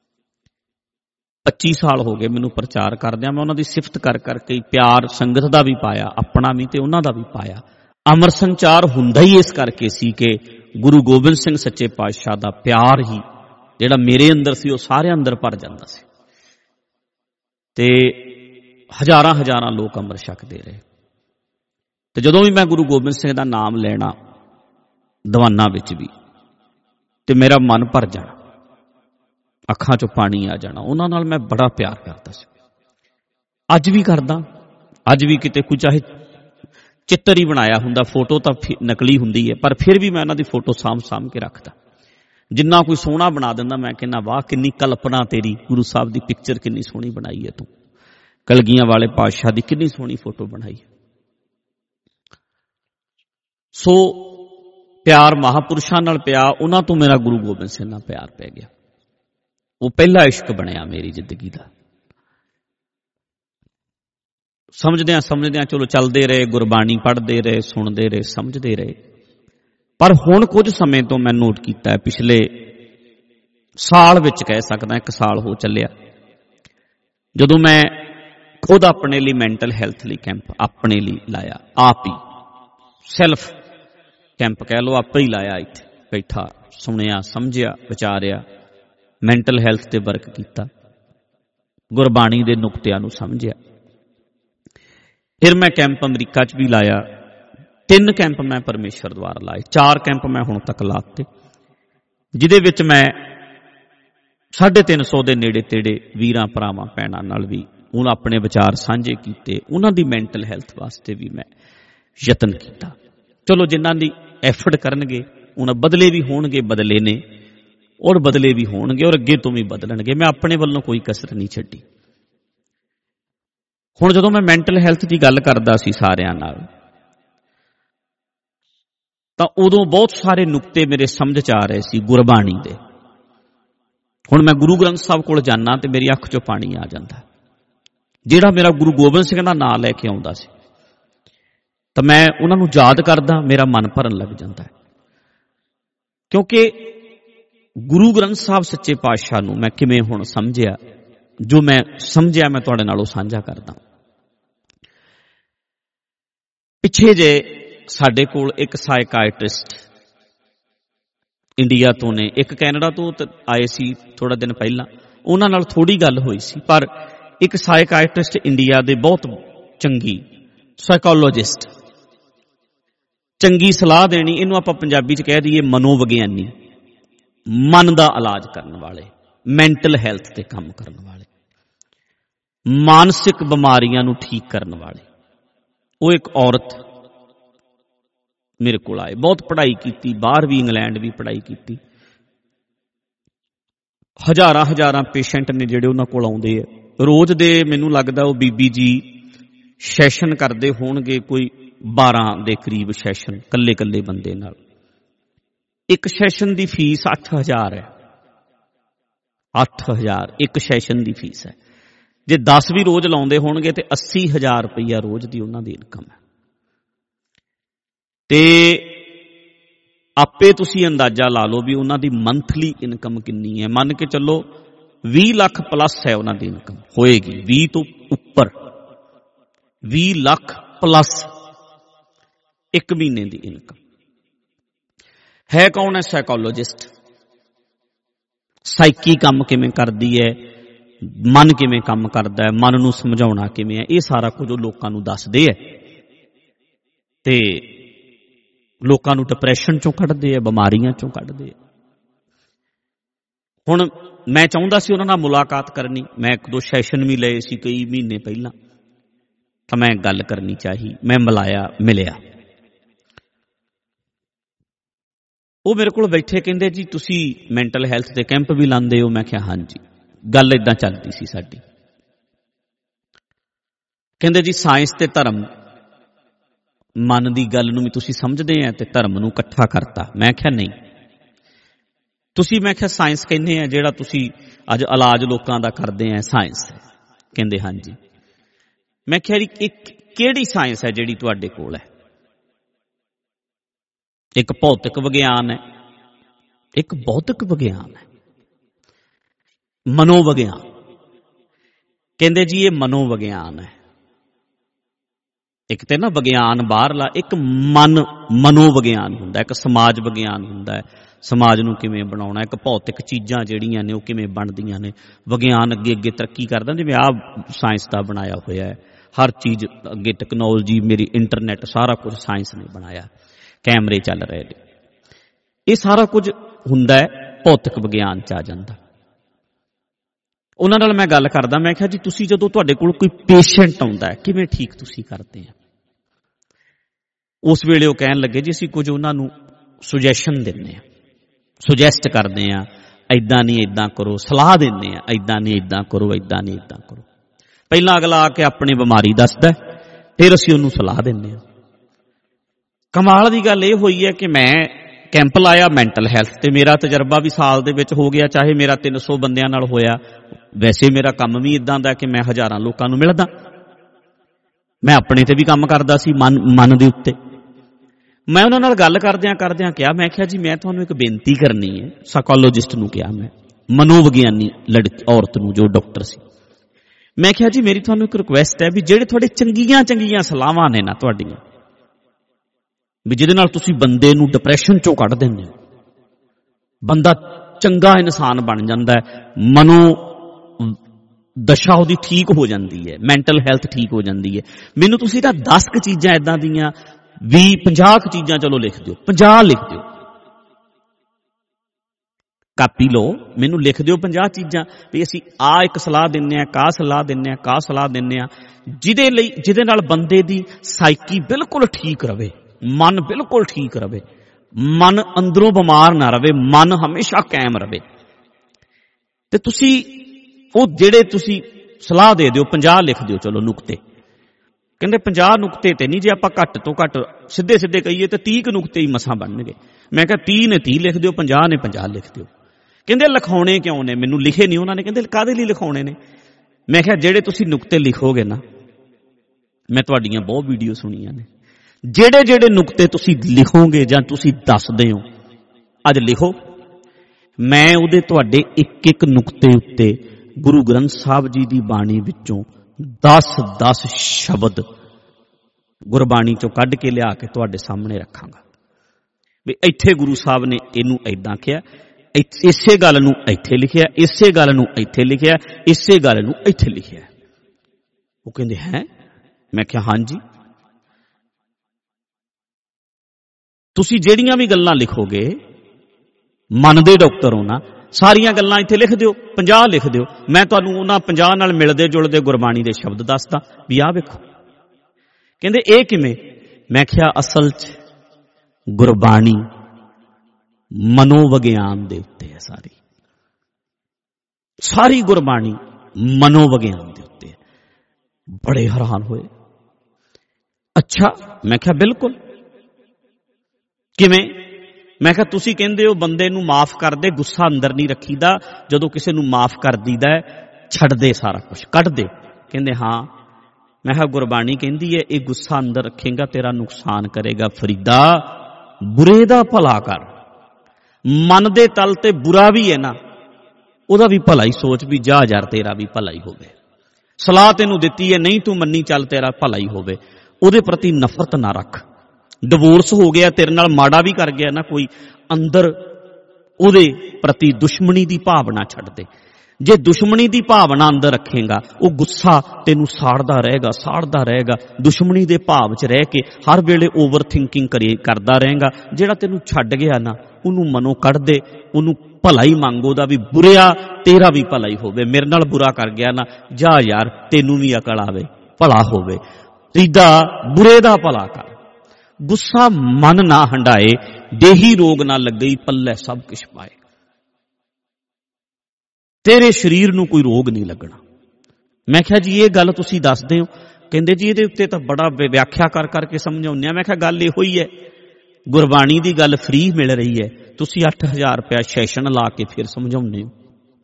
25 ਸਾਲ ਹੋ ਗਏ ਮੈਨੂੰ ਪ੍ਰਚਾਰ ਕਰਦਿਆਂ, ਮੈਂ ਉਹਨਾਂ ਦੀ ਸਿਫਤ ਕਰ ਕਰਕੇ ਪਿਆਰ ਸੰਗਤ ਦਾ ਵੀ ਪਾਇਆ, ਆਪਣਾ ਵੀ ਤੇ ਉਹਨਾਂ ਦਾ ਵੀ ਪਾਇਆ। ਅਮਰ ਸੰਚਾਰ ਹੁੰਦਾ ਹੀ ਇਸ ਕਰਕੇ ਸੀ ਕਿ ਗੁਰੂ ਗੋਬਿੰਦ ਸਿੰਘ ਸੱਚੇ ਪਾਤਸ਼ਾਹ ਦਾ ਪਿਆਰ ਹੀ ਜਿਹੜਾ ਮੇਰੇ ਅੰਦਰ ਸੀ ਉਹ ਸਾਰਿਆਂ ਅੰਦਰ ਭਰ ਜਾਂਦਾ ਸੀ ਤੇ ਹਜ਼ਾਰਾਂ ਹਜ਼ਾਰਾਂ ਲੋਕ ਅੰਮ੍ਰਿਤ ਛਕਦੇ ਰਹੇ। ਤੇ ਜਦੋਂ ਵੀ ਮੈਂ ਗੁਰੂ ਗੋਬਿੰਦ ਸਿੰਘ ਦਾ ਨਾਮ ਲੈਣਾ ਦੀਵਾਨਾਂ ਵਿੱਚ ਵੀ, ਤੇ ਮੇਰਾ ਮਨ ਭਰ ਜਾਣਾ, ਅੱਖਾਂ 'ਚੋਂ ਪਾਣੀ ਆ ਜਾਣਾ। ਉਹਨਾਂ ਨਾਲ ਮੈਂ ਬੜਾ ਪਿਆਰ ਕਰਦਾ ਸੀ, ਅੱਜ ਵੀ ਕਰਦਾ। ਅੱਜ ਵੀ ਕਿਤੇ ਕੋਈ ਚਾਹੇ ਚਿੱਤਰ ਹੀ ਬਣਾਇਆ ਹੁੰਦਾ, ਫੋਟੋ ਤਾਂ ਨਕਲੀ ਹੁੰਦੀ ਹੈ, ਪਰ ਫਿਰ ਵੀ ਮੈਂ ਉਹਨਾਂ ਦੀ ਫੋਟੋ ਸਾਂਭ ਕੇ ਰੱਖਦਾ। ਜਿੰਨਾ ਕੋਈ ਸੋਹਣਾ ਬਣਾ ਦਿੰਦਾ, ਮੈਂ ਕਹਿੰਦਾ ਵਾਹ ਕਿੰਨੀ ਕਲਪਨਾ ਤੇਰੀ, ਗੁਰੂ ਸਾਹਿਬ ਦੀ ਪਿਕਚਰ ਕਿੰਨੀ ਸੋਹਣੀ ਬਣਾਈ ਹੈ ਤੂੰ, ਕਲਗੀਆਂ ਵਾਲੇ ਪਾਤਸ਼ਾਹ ਦੀ ਕਿੰਨੀ ਸੋਹਣੀ ਫੋਟੋ ਬਣਾਈ। ਸੋ ਪਿਆਰ ਮਹਾਂਪੁਰਸ਼ਾਂ ਨਾਲ ਪਿਆ, ਉਹਨਾਂ ਤੋਂ ਮੇਰਾ ਗੁਰੂ ਗੋਬਿੰਦ ਸਿੰਘ ਨਾਲ ਪਿਆਰ ਪੈ ਗਿਆ। ਉਹ ਪਹਿਲਾ ਇਸ਼ਕ ਬਣਿਆ ਮੇਰੀ ਜ਼ਿੰਦਗੀ ਦਾ। ਸਮਝਦਿਆਂ ਚਲੋ ਚੱਲਦੇ ਰਹੇ, ਗੁਰਬਾਣੀ ਪੜ੍ਹਦੇ ਰਹੇ, ਸੁਣਦੇ ਰਹੇ, ਸਮਝਦੇ ਰਹੇ। ਪਰ ਹੁਣ ਕੁਝ ਸਮੇਂ ਤੋਂ ਮੈਂ ਨੋਟ ਕੀਤਾ ਹੈ, ਪਿਛਲੇ ਸਾਲ ਵਿੱਚ ਕਹਿ ਸਕਦਾ, 1 ਸਾਲ ਹੋ ਚੱਲਿਆ, ਜਦੋਂ ਮੈਂ ਖੁਦ ਆਪਣੇ ਲਈ ਮੈਂਟਲ ਹੈਲਥ ਲਈ ਕੈਂਪ ਆਪਣੇ ਲਈ ਲਾਇਆ, ਆਪ ਹੀ ਸੈਲਫ ਕੈਂਪ ਕਹਿ ਲਓ, ਆਪੇ ਹੀ ਲਾਇਆ। ਇੱਥੇ ਬੈਠਾ ਸੁਣਿਆ, ਸਮਝਿਆ, ਵਿਚਾਰਿਆ, ਮੈਂਟਲ ਹੈਲਥ ਤੇ ਵਰਕ ਕੀਤਾ, ਗੁਰਬਾਣੀ ਦੇ ਨੁਕਤਿਆਂ ਨੂੰ ਸਮਝਿਆ। ਫਿਰ ਮੈਂ ਕੈਂਪ ਅਮਰੀਕਾ 'ਚ ਵੀ ਲਾਇਆ, 3 ਕੈਂਪ ਮੈਂ ਪਰਮੇਸ਼ਰ ਦੁਆਰਾ ਲਾਏ, 4 ਕੈਂਪ ਮੈਂ ਹੁਣ ਤੱਕ ਲਾਤੇ, ਜਿਹਦੇ ਵਿੱਚ ਮੈਂ 350 ਦੇ ਨੇੜੇ ਤੇੜੇ ਵੀਰਾਂ ਭਰਾਵਾਂ ਭੈਣਾਂ ਨਾਲ ਵੀ ਹੁਣ ਆਪਣੇ ਵਿਚਾਰ ਸਾਂਝੇ ਕੀਤੇ। ਉਹਨਾਂ ਦੀ ਮੈਂਟਲ ਹੈਲਥ ਵਾਸਤੇ ਵੀ ਮੈਂ ਯਤਨ ਕੀਤਾ। ਚਲੋ ਜਿਨ੍ਹਾਂ ਦੀ ਐਫਰਟ ਕਰਨਗੇ ਉਹਨਾਂ ਬਦਲੇ ਵੀ ਹੋਣਗੇ, ਬਦਲੇ ਨੇ ਔਰ ਬਦਲੇ ਵੀ ਹੋਣਗੇ ਔਰ ਅੱਗੇ ਤੋਂ ਵੀ ਬਦਲਣਗੇ। ਮੈਂ ਆਪਣੇ ਵੱਲੋਂ ਕੋਈ ਕਸਰ ਨਹੀਂ ਛੱਡੀ। ਹੁਣ ਜਦੋਂ ਮੈਂ ਮੈਂਟਲ ਹੈਲਥ ਦੀ ਗੱਲ ਕਰਦਾ ਸੀ ਸਾਰਿਆਂ ਨਾਲ, ਤਾਂ ਉਦੋਂ ਬਹੁਤ ਸਾਰੇ ਨੁਕਤੇ ਮੇਰੇ ਸਮਝ 'ਚ ਆ ਰਹੇ ਸੀ ਗੁਰਬਾਣੀ ਦੇ। ਹੁਣ ਮੈਂ ਗੁਰੂ ਗ੍ਰੰਥ ਸਾਹਿਬ ਕੋਲ ਜਾਣਾ ਤੇ ਮੇਰੀ ਅੱਖ 'ਚੋਂ ਪਾਣੀ ਆ ਜਾਂਦਾ। ਜਿਹੜਾ ਮੇਰਾ ਗੁਰੂ ਗੋਬਿੰਦ ਸਿੰਘ ਦਾ ਨਾਂ ਲੈ ਕੇ ਆਉਂਦਾ ਸੀ, ਤਾਂ ਮੈਂ ਉਹਨਾਂ ਨੂੰ ਯਾਦ ਕਰਦਾ, ਮੇਰਾ ਮਨ ਭਰਨ ਲੱਗ ਜਾਂਦਾ ਹੈ। ਕਿਉਂਕਿ ਗੁਰੂ ਗ੍ਰੰਥ ਸਾਹਿਬ ਸੱਚੇ ਪਾਤਸ਼ਾਹ ਨੂੰ ਮੈਂ ਕਿਵੇਂ ਹੁਣ ਸਮਝਿਆ, ਜੋ ਮੈਂ ਸਮਝਿਆ ਮੈਂ ਤੁਹਾਡੇ ਨਾਲ ਉਹ ਸਾਂਝਾ ਕਰਦਾ। ਪਿੱਛੇ ਜੇ ਸਾਡੇ ਕੋਲ ਇੱਕ ਸਾਈਕਾਇਟਰਿਸਟ ਇੰਡੀਆ ਤੋਂ ਨੇ, ਇੱਕ ਕੈਨੇਡਾ ਤੋਂ ਆਏ ਸੀ ਥੋੜਾ ਦਿਨ ਪਹਿਲਾਂ, ਉਹਨਾਂ ਨਾਲ ਥੋੜੀ ਗੱਲ ਹੋਈ ਸੀ। ਪਰ ਇੱਕ ਸਾਈਕਾਇਟਰਿਸਟ ਇੰਡੀਆ ਦੇ ਬਹੁਤ ਚੰਗੀ ਸਾਈਕੋਲੋਜਿਸਟ, ਚੰਗੀ ਸਲਾਹ ਦੇਣੀ, ਇਹਨੂੰ ਆਪਾਂ ਪੰਜਾਬੀ 'ਚ ਕਹਿ ਦਈਏ ਮਨੋਵਿਗਿਆਨੀ, ਮਨ ਦਾ ਇਲਾਜ ਕਰਨ ਵਾਲੇ, ਮੈਂਟਲ ਹੈਲਥ ਤੇ ਕੰਮ ਕਰਨ ਵਾਲੇ, ਮਾਨਸਿਕ ਬਿਮਾਰੀਆਂ ਨੂੰ ਠੀਕ ਕਰਨ ਵਾਲੇ, ਉਹ ਇੱਕ ਔਰਤ ਮੇਰੇ ਕੋਲ ਆਏ। ਬਹੁਤ ਪੜ੍ਹਾਈ ਕੀਤੀ, ਬਾਹਰ ਵੀ, ਇੰਗਲੈਂਡ ਵੀ ਪੜ੍ਹਾਈ ਕੀਤੀ। ਹਜ਼ਾਰਾਂ ਪੇਸ਼ੈਂਟ ਨੇ ਜਿਹੜੇ ਉਹਨਾਂ ਕੋਲ ਆਉਂਦੇ ਆ ਰੋਜ਼ ਦੇ। ਮੈਨੂੰ ਲੱਗਦਾ ਉਹ ਬੀਬੀ ਜੀ ਸੈਸ਼ਨ ਕਰਦੇ ਹੋਣਗੇ ਕੋਈ 12 ਦੇ ਕਰੀਬ ਸੈਸ਼ਨ, ਕੱਲੇ ਬੰਦੇ ਨਾਲ। ਇੱਕ ਸੈਸ਼ਨ ਦੀ ਫੀਸ 8000 ਹੈ। 8000 ਇੱਕ ਸੈਸ਼ਨ ਦੀ ਫੀਸ ਹੈ। ਜੇ 10 ਵੀ ਰੋਜ਼ ਲਾਉਂਦੇ ਹੋਣਗੇ ਤੇ 80000 ਰੁਪਈਆ ਰੋਜ਼ ਦੀ ਉਹਨਾਂ ਦੀ ਇਨਕਮ ਹੈ। ਤੇ ਆਪੇ ਤੁਸੀਂ ਅੰਦਾਜ਼ਾ ਲਾ ਲਓ ਵੀ ਉਹਨਾਂ ਦੀ ਮੰਥਲੀ ਇਨਕਮ ਕਿੰਨੀ ਹੈ। ਮੰਨ ਕੇ ਚੱਲੋ 20 ਲੱਖ ਪਲੱਸ ਹੈ ਉਹਨਾਂ ਦੀ ਇਨਕਮ, ਹੋਏਗੀ 20 ਤੋਂ ਉੱਪਰ, 20 ਲੱਖ ਪਲੱਸ ਇੱਕ ਮਹੀਨੇ ਦੀ ਇਨਕਮ। ਹੈ ਕੌਣ ਹੈ? ਸਾਈਕੋਲੋਜਿਸਟ। ਸਾਈਕੀ ਕੰਮ ਕਿਵੇਂ ਕਰਦੀ ਹੈ, ਮਨ ਕਿਵੇਂ ਕੰਮ ਕਰਦਾ ਹੈ, ਮਨ ਨੂੰ ਸਮਝਾਉਣਾ ਕਿਵੇਂ ਹੈ, ਇਹ ਸਾਰਾ ਕੁਝ ਉਹ ਲੋਕਾਂ ਨੂੰ ਦੱਸਦੇ ਹੈ ਤੇ ਲੋਕਾਂ ਨੂੰ ਡਿਪਰੈਸ਼ਨ ਚੋਂ ਕੱਢਦੇ ਆ, ਬਿਮਾਰੀਆਂ ਚੋਂ ਕੱਢਦੇ ਆ। ਹੁਣ ਮੈਂ ਚਾਹੁੰਦਾ ਸੀ ਉਹਨਾਂ ਨਾਲ ਮੁਲਾਕਾਤ ਕਰਨੀ, ਮੈਂ 1-2 ਸੈਸ਼ਨ ਵੀ ਲਏ ਸੀ ਕਈ ਮਹੀਨੇ ਪਹਿਲਾਂ, ਤਾਂ ਮੈਂ ਗੱਲ ਕਰਨੀ ਚਾਹੀ, ਮੈਂ ਮਿਲਿਆ। ਉਹ ਮੇਰੇ ਕੋਲ ਬੈਠੇ, ਕਹਿੰਦੇ ਜੀ ਤੁਸੀਂ ਮੈਂਟਲ ਹੈਲਥ ਦੇ ਕੈਂਪ ਵੀ ਲਾਉਂਦੇ ਹੋ? ਮੈਂ ਕਿਹਾ ਹਾਂਜੀ। ਗੱਲ ਏਦਾਂ ਚੱਲਦੀ ਸੀ ਸਾਡੀ। ਕਹਿੰਦੇ ਜੀ ਸਾਇੰਸ ਤੇ ਧਰਮ, ਮਨ ਦੀ ਗੱਲ ਨੂੰ ਵੀ ਤੁਸੀਂ ਸਮਝਦੇ ਆ ਤੇ ਧਰਮ ਨੂੰ ਇਕੱਠਾ ਕਰਤਾ। ਮੈਂ ਕਿਹਾ ਨਹੀਂ, ਤੁਸੀਂ, ਮੈਂ ਕਿਹਾ ਸਾਇੰਸ ਕਹਿੰਦੇ ਆ ਜਿਹੜਾ ਤੁਸੀਂ ਅੱਜ ਇਲਾਜ ਲੋਕਾਂ ਦਾ ਕਰਦੇ ਆ, ਸਾਇੰਸ? ਕਹਿੰਦੇ ਹਾਂਜੀ। ਮੈਂ ਕਿਹਾ ਜੀ ਕਿਹੜੀ ਸਾਇੰਸ ਹੈ ਜਿਹੜੀ ਤੁਹਾਡੇ ਕੋਲ ਹੈ? ਇੱਕ ਭੌਤਿਕ ਵਿਗਿਆਨ ਹੈ, ਇੱਕ ਭੌਤਿਕ ਵਿਗਿਆਨ ਹੈ, ਮਨੋਵਿਗਿਆਨ। ਕਹਿੰਦੇ ਜੀ ਇਹ ਮਨੋਵਿਗਿਆਨ ਹੈ। ਇੱਕ ਤੇ ਨਾ ਵਿਗਿਆਨ ਬਾਹਰਲਾ, ਇੱਕ ਮਨੋਵਿਗਿਆਨ ਹੁੰਦਾ, ਇੱਕ ਸਮਾਜ ਵਿਗਿਆਨ ਹੁੰਦਾ ਹੈ, ਸਮਾਜ ਨੂੰ ਕਿਵੇਂ ਬਣਾਉਣਾ, ਇੱਕ ਭੌਤਿਕ ਚੀਜ਼ਾਂ ਜਿਹੜੀਆਂ ਨੇ ਉਹ ਕਿਵੇਂ ਬਣਦੀਆਂ ਨੇ। ਵਿਗਿਆਨ ਅੱਗੇ ਅੱਗੇ ਤਰੱਕੀ ਕਰਦਾ, ਜਿਵੇਂ ਆਹ ਸਾਇੰਸ ਦਾ ਬਣਾਇਆ ਹੋਇਆ ਹੈ, ਹਰ ਚੀਜ਼ ਅੱਗੇ ਟੈਕਨੋਲੋਜੀ, ਮੇਰੀ ਇੰਟਰਨੈਟ, ਸਾਰਾ ਕੁਝ ਸਾਇੰਸ ਨੇ ਬਣਾਇਆ, ਕੈਮਰੇ ਚੱਲ ਰਹੇ ਨੇ, ਇਹ ਸਾਰਾ ਕੁਝ ਹੁੰਦਾ ਹੈ, ਭੌਤਿਕ ਵਿਗਿਆਨ 'ਚ ਆ ਜਾਂਦਾ। ਉਹਨਾਂ ਨਾਲ ਮੈਂ ਗੱਲ ਕਰਦਾ, ਮੈਂ ਕਿਹਾ ਜੀ ਤੁਸੀਂ ਜਦੋਂ ਤੁਹਾਡੇ ਕੋਲ ਕੋਈ ਪੇਸ਼ੈਂਟ ਆਉਂਦਾ ਹੈ, ਕਿਵੇਂ ਠੀਕ ਤੁਸੀਂ ਕਰਦੇ ਆ? ਉਸ ਵੇਲੇ ਉਹ ਕਹਿਣ ਲੱਗੇ ਜੀ ਅਸੀਂ ਕੁਝ ਉਹਨਾਂ ਨੂੰ ਸੁਜੈਸ਼ਨ ਦਿੰਦੇ ਆ, ਸੁਜੈਸਟ ਕਰਦੇ ਆ, ਏਦਾਂ ਨਹੀਂ ਏਦਾਂ ਕਰੋ, ਸਲਾਹ ਦਿੰਦੇ ਆ, ਏਦਾਂ ਨਹੀਂ ਏਦਾਂ ਕਰੋ, ਏਦਾਂ ਨਹੀਂ ਏਦਾਂ ਕਰੋ। ਪਹਿਲਾਂ ਅਗਲਾ ਆ ਕੇ ਆਪਣੀ ਬਿਮਾਰੀ ਦੱਸਦਾ, ਫਿਰ ਅਸੀਂ ਉਹਨੂੰ ਸਲਾਹ ਦਿੰਦੇ ਆ। ਕਮਾਲ ਦੀ ਗੱਲ ਇਹ ਹੋਈ ਹੈ ਕਿ ਮੈਂ ਕੈਂਪ ਲਾਇਆ ਮੈਂਟਲ ਹੈਲਥ ਤੇ, ਮੇਰਾ ਤਜਰਬਾ ਵੀ ਸਾਲ ਦੇ ਵਿੱਚ ਹੋ ਗਿਆ, ਚਾਹੇ ਮੇਰਾ 300 ਬੰਦਿਆਂ ਨਾਲ ਹੋਇਆ। ਵੈਸੇ ਮੇਰਾ ਕੰਮ ਵੀ ਇਦਾਂ ਦਾ ਕਿ ਮੈਂ ਹਜ਼ਾਰਾਂ ਲੋਕਾਂ ਨੂੰ ਮਿਲਦਾ, ਮੈਂ ਆਪਣੇ ਤੇ ਵੀ ਕੰਮ ਕਰਦਾ ਸੀ, ਮਨ ਦੇ ਉੱਤੇ। ਮੈਂ ਉਹਨਾਂ ਨਾਲ ਗੱਲ ਕਰਦਿਆਂ ਕਿਹਾ, ਮੈਂ ਕਿਹਾ ਜੀ ਮੈਂ ਤੁਹਾਨੂੰ ਇੱਕ ਬੇਨਤੀ ਕਰਨੀ ਹੈ, ਸਾਈਕੋਲੋਜਿਸਟ ਨੂੰ ਕਿਹਾ, ਮੈਂ ਮਨੋਵਿਗਿਆਨੀ ਔਰਤ ਨੂੰ ਜੋ ਡਾਕਟਰ ਸੀ, ਮੈਂ ਕਿਹਾ ਜੀ ਮੇਰੀ ਤੁਹਾਨੂੰ ਇੱਕ ਰਿਕੁਐਸਟ ਹੈ ਵੀ ਜਿਹੜੇ ਤੁਹਾਡੇ ਚੰਗੀਆਂ ਸਲਾਹਾਂ ਨੇ ਨਾ ਤੁਹਾਡੀਆਂ, ਵੀ ਜਿਹਦੇ ਨਾਲ ਤੁਸੀਂ ਬੰਦੇ ਨੂੰ ਡਿਪਰੈਸ਼ਨ ਚੋਂ ਕੱਢ ਦਿੰਦੇ ਹੋ, ਬੰਦਾ ਚੰਗਾ ਇਨਸਾਨ ਬਣ ਜਾਂਦਾ ਹੈ, ਮਨੋ ਦਸ਼ਾ ਉਹਦੀ ਠੀਕ ਹੋ ਜਾਂਦੀ ਹੈ, ਮੈਂਟਲ ਹੈਲਥ ਠੀਕ ਹੋ ਜਾਂਦੀ ਹੈ। ਮੈਨੂੰ ਤੁਸੀਂ ਤਾਂ 10 ਕੁ ਚੀਜ਼ਾਂ ਏਦਾਂ ਦੀਆਂ, 20-50 ਕੁ ਚੀਜ਼ਾਂ ਚਲੋ ਲਿਖ ਦਿਓ, 50 ਲਿਖ ਦਿਓ, ਕਾਪੀ ਲਓ, ਮੈਨੂੰ ਲਿਖ ਦਿਓ 50 ਚੀਜ਼ਾਂ ਵੀ ਅਸੀਂ ਆਹ ਇੱਕ ਸਲਾਹ ਦਿੰਦੇ ਹਾਂ, ਕਾਹ ਸਲਾਹ ਦਿੰਦੇ ਹਾਂ, ਕਾਹ ਸਲਾਹ ਦਿੰਦੇ ਹਾਂ, ਜਿਹਦੇ ਨਾਲ ਬੰਦੇ ਦੀ ਸਾਈਕੀ ਬਿਲਕੁਲ ਠੀਕ ਰਵੇ, ਮਨ ਬਿਲਕੁਲ ਠੀਕ ਰਵੇ, ਮਨ ਅੰਦਰੋਂ ਬਿਮਾਰ ਨਾ ਰਵੇ, ਮਨ ਹਮੇਸ਼ਾ ਕਾਇਮ ਰਵੇ। ਤੇ ਤੁਸੀਂ ਉਹ ਜਿਹੜੇ ਤੁਸੀਂ ਸਲਾਹ ਦੇ ਦਿਓ, 50 ਲਿਖ ਦਿਓ, ਚਲੋ ਨੁਕਤੇ। ਕਹਿੰਦੇ 50 ਨੁਕਤੇ ਤੇ ਨਹੀਂ, ਜੇ ਆਪਾਂ ਘੱਟ ਤੋਂ ਘੱਟ ਸਿੱਧੇ ਕਹੀਏ ਤੇ 30 ਕੁ ਨੁਕਤੇ ਹੀ ਮਸਾਂ ਬਣਨਗੇ। ਮੈਂ ਕਿਹਾ 30 ਨੇ 30 ਲਿਖ ਦਿਓ, 50 ਨੇ 50 ਲਿਖ ਦਿਓ। ਕਹਿੰਦੇ ਲਿਖਾਉਣੇ ਕਿਉਂ ਨੇ? ਮੈਨੂੰ ਲਿਖੇ ਨਹੀਂ ਉਹਨਾਂ ਨੇ। ਕਹਿੰਦੇ ਕਾਹਦੇ ਲਈ ਲਿਖਾਉਣੇ ਨੇ? ਮੈਂ ਕਿਹਾ ਜਿਹੜੇ ਤੁਸੀਂ ਨੁਕਤੇ ਲਿਖੋਗੇ ਨਾ, ਮੈਂ ਤੁਹਾਡੀਆਂ ਬਹੁਤ ਵੀਡੀਓ ਸੁਣੀਆਂ ਨੇ, ਜਿਹੜੇ ਨੁਕਤੇ ਤੁਸੀਂ ਲਿਖੋਗੇ ਜਾਂ ਤੁਸੀਂ ਦੱਸਦੇ ਹੋ, ਅੱਜ ਲਿਖੋ, ਮੈਂ ਉਹਦੇ ਤੁਹਾਡੇ ਇੱਕ ਨੁਕਤੇ ਉੱਤੇ ਗੁਰੂ ਗ੍ਰੰਥ ਸਾਹਿਬ ਜੀ ਦੀ ਬਾਣੀ ਵਿੱਚੋਂ 10 ਸ਼ਬਦ ਗੁਰਬਾਣੀ ਚੋਂ ਕੱਢ ਕੇ ਲਿਆ ਕੇ ਤੁਹਾਡੇ ਸਾਹਮਣੇ ਰੱਖਾਂਗਾ ਵੀ ਇੱਥੇ ਗੁਰੂ ਸਾਹਿਬ ਨੇ ਇਹਨੂੰ ਏਦਾਂ ਕਿਹਾ, ਇਸੇ ਗੱਲ ਨੂੰ ਇੱਥੇ ਲਿਖਿਆ, ਇਸੇ ਗੱਲ ਨੂੰ ਇੱਥੇ ਲਿਖਿਆ, ਇਸੇ ਗੱਲ ਨੂੰ ਇੱਥੇ ਲਿਖਿਆ। ਉਹ ਕਹਿੰਦੇ ਹੈ? ਮੈਂ ਕਿਹਾ ਹਾਂਜੀ। ਤੁਸੀਂ ਜਿਹੜੀਆਂ ਵੀ ਗੱਲਾਂ ਲਿਖੋਗੇ, ਮਨ ਦੇ ਡਾਕਟਰ ਹੋ ਨਾ, ਸਾਰੀਆਂ ਗੱਲਾਂ ਇੱਥੇ ਲਿਖ ਦਿਓ, 50 ਲਿਖ ਦਿਓ। ਮੈਂ ਤੁਹਾਨੂੰ ਉਹਨਾਂ 50 ਨਾਲ ਮਿਲਦੇ ਜੁਲਦੇ ਗੁਰਬਾਣੀ ਦੇ ਸ਼ਬਦ ਦੱਸਦਾ ਵੀ ਆਹ ਵੇਖੋ। ਕਹਿੰਦੇ ਇਹ ਕਿਵੇਂ? ਮੈਂ ਕਿਹਾ ਅਸਲ 'ਚ ਗੁਰਬਾਣੀ ਮਨੋਵਿਗਿਆਨ ਦੇ ਉੱਤੇ ਹੈ, ਸਾਰੀ ਗੁਰਬਾਣੀ ਮਨੋਵਿਗਿਆਨ ਦੇ ਉੱਤੇ ਹੈ। ਬੜੇ ਹੈਰਾਨ ਹੋਏ। ਅੱਛਾ, ਮੈਂ ਕਿਹਾ ਬਿਲਕੁਲ। ਕਿਵੇਂ? ਮੈਂ ਕਿਹਾ ਤੁਸੀਂ ਕਹਿੰਦੇ ਹੋ ਬੰਦੇ ਨੂੰ ਮਾਫ ਕਰਦੇ, ਗੁੱਸਾ ਅੰਦਰ ਨਹੀਂ ਰੱਖੀਦਾ, ਜਦੋਂ ਕਿਸੇ ਨੂੰ ਮਾਫ ਕਰ ਦਈਦਾ ਛੱਡ ਦੇ, ਸਾਰਾ ਕੁਝ ਕੱਢ ਦੇ। ਕਹਿੰਦੇ ਹਾਂ। ਮੈਂ ਕਿਹਾ ਗੁਰਬਾਣੀ ਕਹਿੰਦੀ ਹੈ ਇਹ ਗੁੱਸਾ ਅੰਦਰ ਰੱਖੇਗਾ ਤੇਰਾ ਨੁਕਸਾਨ ਕਰੇਗਾ ਫਰੀਦਾ, ਬੁਰੇ ਦਾ ਭਲਾ ਕਰ। ਮਨ ਦੇ ਤਲ ਤੇ ਬੁਰਾ ਵੀ ਹੈ ਨਾ, ਉਹਦਾ ਵੀ ਭਲਾ ਹੀ ਸੋਚ ਵੀ ਜਾ ਯਾਰ ਤੇਰਾ ਵੀ ਭਲਾ ਹੀ ਹੋਵੇ। ਸਲਾਹ ਤੈਨੂੰ ਦਿੱਤੀ ਹੈ, ਨਹੀਂ ਤੂੰ ਮੰਨੀ, ਚੱਲ ਤੇਰਾ ਭਲਾ ਹੀ ਹੋਵੇ। ਉਹਦੇ ਪ੍ਰਤੀ ਨਫ਼ਰਤ ਨਾ ਰੱਖ। ਡਿਵੋਰਸ ਹੋ ਗਿਆ, ਤੇਰੇ ਨਾਲ ਮਾੜਾ ਵੀ ਕਰ ਗਿਆ ਨਾ ਕੋਈ, ਅੰਦਰ ਉਹਦੇ ਪ੍ਰਤੀ ਦੁਸ਼ਮਣੀ ਦੀ ਭਾਵਨਾ ਛੱਡ ਦੇ। ਜੇ ਦੁਸ਼ਮਣੀ ਦੀ ਭਾਵਨਾ ਅੰਦਰ ਰੱਖੇਗਾ, ਉਹ ਗੁੱਸਾ ਤੈਨੂੰ ਸਾੜਦਾ ਰਹੇਗਾ। ਦੁਸ਼ਮਣੀ ਦੇ ਭਾਵ 'ਚ ਰਹਿ ਕੇ ਹਰ ਵੇਲੇ ਓਵਰ ਥਿੰਕਿੰਗ ਕਰਦਾ ਰਹੇਗਾ। ਜਿਹੜਾ ਤੈਨੂੰ ਛੱਡ ਗਿਆ ਨਾ, ਉਹਨੂੰ ਮਨੋਂ ਕੱਢ ਦੇ, ਉਹਨੂੰ ਭਲਾ ਹੀ ਮੰਗ, ਉਹਦਾ ਵੀ ਬੁਰਿਆ ਤੇਰਾ ਵੀ ਭਲਾ ਹੀ ਹੋਵੇ। ਮੇਰੇ ਨਾਲ ਬੁਰਾ ਕਰ ਗਿਆ ਨਾ, ਜਾ ਯਾਰ ਤੈਨੂੰ ਵੀ ਅਕਲ ਆਵੇ, ਭਲਾ ਹੋਵੇ। ਤੀਜਾ, ਬੁਰੇ ਦਾ ਭਲਾ ਕਰ। ਗੁੱਸਾ ਮਨ ਨਾ ਹੰਡਾਏ, ਦੇਹੀ ਰੋਗ ਨਾ ਲੱਗੇ, ਪੱਲੇ ਸਭ ਕੁਛ ਪਾਏ। ਤੇਰੇ ਸਰੀਰ ਨੂੰ ਕੋਈ ਰੋਗ ਨਹੀਂ ਲੱਗਣਾ। ਮੈਂ ਕਿਹਾ ਜੀ ਇਹ ਗੱਲ ਤੁਸੀਂ ਦੱਸਦੇ ਹੋ? ਕਹਿੰਦੇ ਜੀ ਇਹਦੇ ਉੱਤੇ ਤਾਂ ਬੜਾ ਵਿਆਖਿਆ ਕਰ ਕਰਕੇ ਸਮਝਾਉਂਦੇ ਆ। ਮੈਂ ਕਿਹਾ ਗੱਲ ਇਹੋ ਹੀ ਹੈ, ਗੁਰਬਾਣੀ ਦੀ ਗੱਲ ਫ੍ਰੀ ਮਿਲ ਰਹੀ ਹੈ, ਤੁਸੀਂ 8,000 ਰੁਪਇਆ ਸੈਸ਼ਨ ਲਾ ਕੇ ਫਿਰ ਸਮਝਾਉਂਦੇ ਹੋ।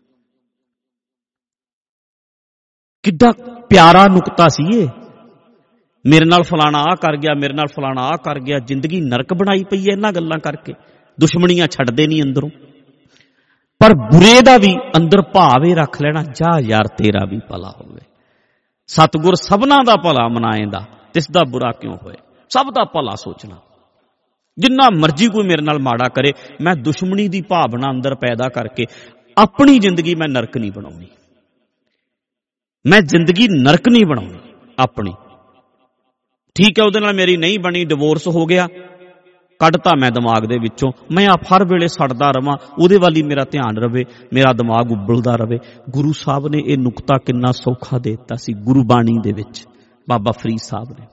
ਕਿੱਡਾ ਪਿਆਰਾ ਨੁਕਤਾ ਸੀ ਇਹ। ਮੇਰੇ ਨਾਲ ਫਲਾਣਾ ਆਹ ਕਰ ਗਿਆ, ਮੇਰੇ ਨਾਲ ਫਲਾਣਾ ਆਹ ਕਰ ਗਿਆ। ਜ਼ਿੰਦਗੀ ਨਰਕ ਬਣਾਈ ਪਈ ਹੈ ਇਹਨਾਂ ਗੱਲਾਂ ਕਰਕੇ। ਦੁਸ਼ਮਣੀਆਂ ਛੱਡਦੇ ਨਹੀਂ ਅੰਦਰੋਂ। ਪਰ ਬੁਰੇ ਦਾ ਵੀ ਅੰਦਰ ਭਾਵ ਇਹ ਰੱਖ ਲੈਣਾ, ਜਾ ਯਾਰ ਤੇਰਾ ਵੀ ਭਲਾ ਹੋਵੇ। ਸਤਿਗੁਰ ਸਭਨਾਂ ਦਾ ਭਲਾ ਮਨਾਏਂਦਾ, ਤਿਸ ਦਾ ਬੁਰਾ ਕਿਉਂ ਹੋਏ। ਸਭ ਦਾ ਭਲਾ ਸੋਚਣਾ। ਜਿੰਨਾ ਮਰਜ਼ੀ ਕੋਈ ਮੇਰੇ ਨਾਲ ਮਾੜਾ ਕਰੇ, ਮੈਂ ਦੁਸ਼ਮਣੀ ਦੀ ਭਾਵਨਾ ਅੰਦਰ ਪੈਦਾ ਕਰਕੇ ਆਪਣੀ ਜ਼ਿੰਦਗੀ ਮੈਂ ਨਰਕ ਨਹੀਂ ਬਣਾਉਣੀ। ਮੈਂ ਜ਼ਿੰਦਗੀ ਨਰਕ ਨਹੀਂ ਬਣਾਉਣੀ ਆਪਣੀ। ਠੀਕ ਹੈ, ਉਹਦੇ ਨਾਲ ਮੇਰੀ ਨਹੀਂ ਬਣੀ, ਡਿਵੋਰਸ ਹੋ ਗਿਆ, ਕੱਢਤਾ ਮੈਂ ਦਿਮਾਗ ਦੇ ਵਿੱਚੋਂ। ਮੈਂ ਆਪ ਹਰ ਵੇਲੇ ਸੜਦਾ ਰਵਾਂ, ਉਹਦੇ ਵੱਲ ਹੀ ਮੇਰਾ ਧਿਆਨ ਰਵੇ, ਮੇਰਾ ਦਿਮਾਗ ਉਬਲਦਾ ਰਵੇ। ਗੁਰੂ ਸਾਹਿਬ ਨੇ ਇਹ ਨੁਕਤਾ ਕਿੰਨਾ ਸੌਖਾ ਦੇ ਦਿੱਤਾ ਸੀ ਗੁਰਬਾਣੀ ਦੇ ਵਿੱਚ। ਬਾਬਾ ਫਰੀਦ ਸਾਹਿਬ ਨੇ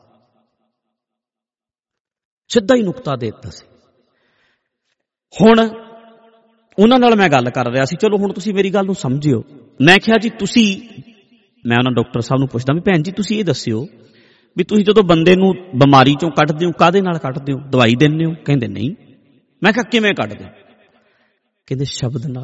ਸਿੱਧਾ ਹੀ ਨੁਕਤਾ ਦੇ ਦਿੱਤਾ ਸੀ। ਹੁਣ ਉਹਨਾਂ ਨਾਲ ਮੈਂ ਗੱਲ ਕਰ ਰਿਹਾ ਸੀ, ਚਲੋ ਹੁਣ ਤੁਸੀਂ ਮੇਰੀ ਗੱਲ ਨੂੰ ਸਮਝਿਓ। ਮੈਂ ਕਿਹਾ ਜੀ ਤੁਸੀਂ, ਮੈਂ ਉਹਨਾਂ ਡਾਕਟਰ ਸਾਹਿਬ ਨੂੰ ਪੁੱਛਦਾ ਵੀ ਭੈਣ ਜੀ ਤੁਸੀਂ ਇਹ ਦੱਸਿਓ ਵੀ ਤੁਸੀਂ ਜਦੋਂ ਬੰਦੇ ਨੂੰ ਬਿਮਾਰੀ ਚੋਂ ਕੱਢਦੇ ਹੋ, ਕਾਹਦੇ ਨਾਲ ਕੱਢਦੇ ਹੋ? ਦਵਾਈ ਦਿੰਦੇ ਹੋ? ਕਹਿੰਦੇ ਨਹੀਂ। ਮੈਂ ਕਿਹਾ ਕਿਵੇਂ ਕੱਢਦੇ? ਕਹਿੰਦੇ ਸ਼ਬਦ ਨਾਲ।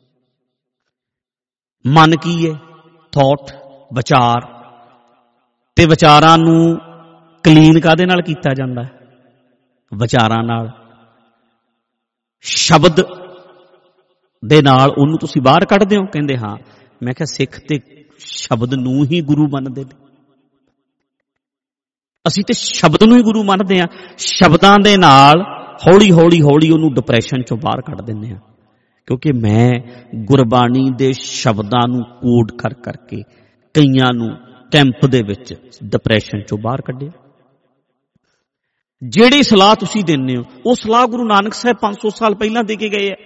ਮਨ ਕੀ ਹੈ? ਥਾਟ, ਵਿਚਾਰ। ਤੇ ਵਿਚਾਰਾਂ ਨੂੰ ਕਲੀਨ ਕਾਹਦੇ ਨਾਲ ਕੀਤਾ ਜਾਂਦਾ? ਵਿਚਾਰਾਂ ਨਾਲ। ਸ਼ਬਦ ਦੇ ਨਾਲ ਉਹਨੂੰ ਤੁਸੀਂ ਬਾਹਰ ਕੱਢਦੇ ਹੋ? ਕਹਿੰਦੇ ਹਾਂ। ਮੈਂ ਕਿਹਾ ਸਿੱਖ ਤੇ ਸ਼ਬਦ ਨੂੰ ਹੀ ਗੁਰੂ ਮੰਨਦੇ ਨੇ। ਅਸੀਂ ਤੇ ਸ਼ਬਦ ਨੂੰ ਹੀ ਗੁਰੂ ਮੰਨਦੇ ਹਾਂ। ਸ਼ਬਦਾਂ ਦੇ ਨਾਲ ਹੌਲੀ ਹੌਲੀ ਹੌਲੀ ਉਹਨੂੰ ਡਿਪਰੈਸ਼ਨ ਚੋਂ ਬਾਹਰ ਕੱਢ ਦਿੰਦੇ ਹਾਂ। ਕਿਉਂਕਿ ਮੈਂ ਗੁਰਬਾਣੀ ਦੇ ਸ਼ਬਦਾਂ ਨੂੰ ਕੋਡ ਕਰ ਕਰਕੇ ਕਈਆਂ ਨੂੰ ਕੈਂਪ ਦੇ ਵਿੱਚ ਡਿਪਰੈਸ਼ਨ ਚੋਂ ਬਾਹਰ ਕੱਢਿਆ। ਜਿਹੜੀ ਸਲਾਹ ਤੁਸੀਂ ਦਿੰਦੇ ਹੋ, ਉਹ ਸਲਾਹ ਗੁਰੂ ਨਾਨਕ ਸਾਹਿਬ 500 ਸਾਲ ਪਹਿਲਾਂ ਦੇ ਕੇ ਗਏ ਆ।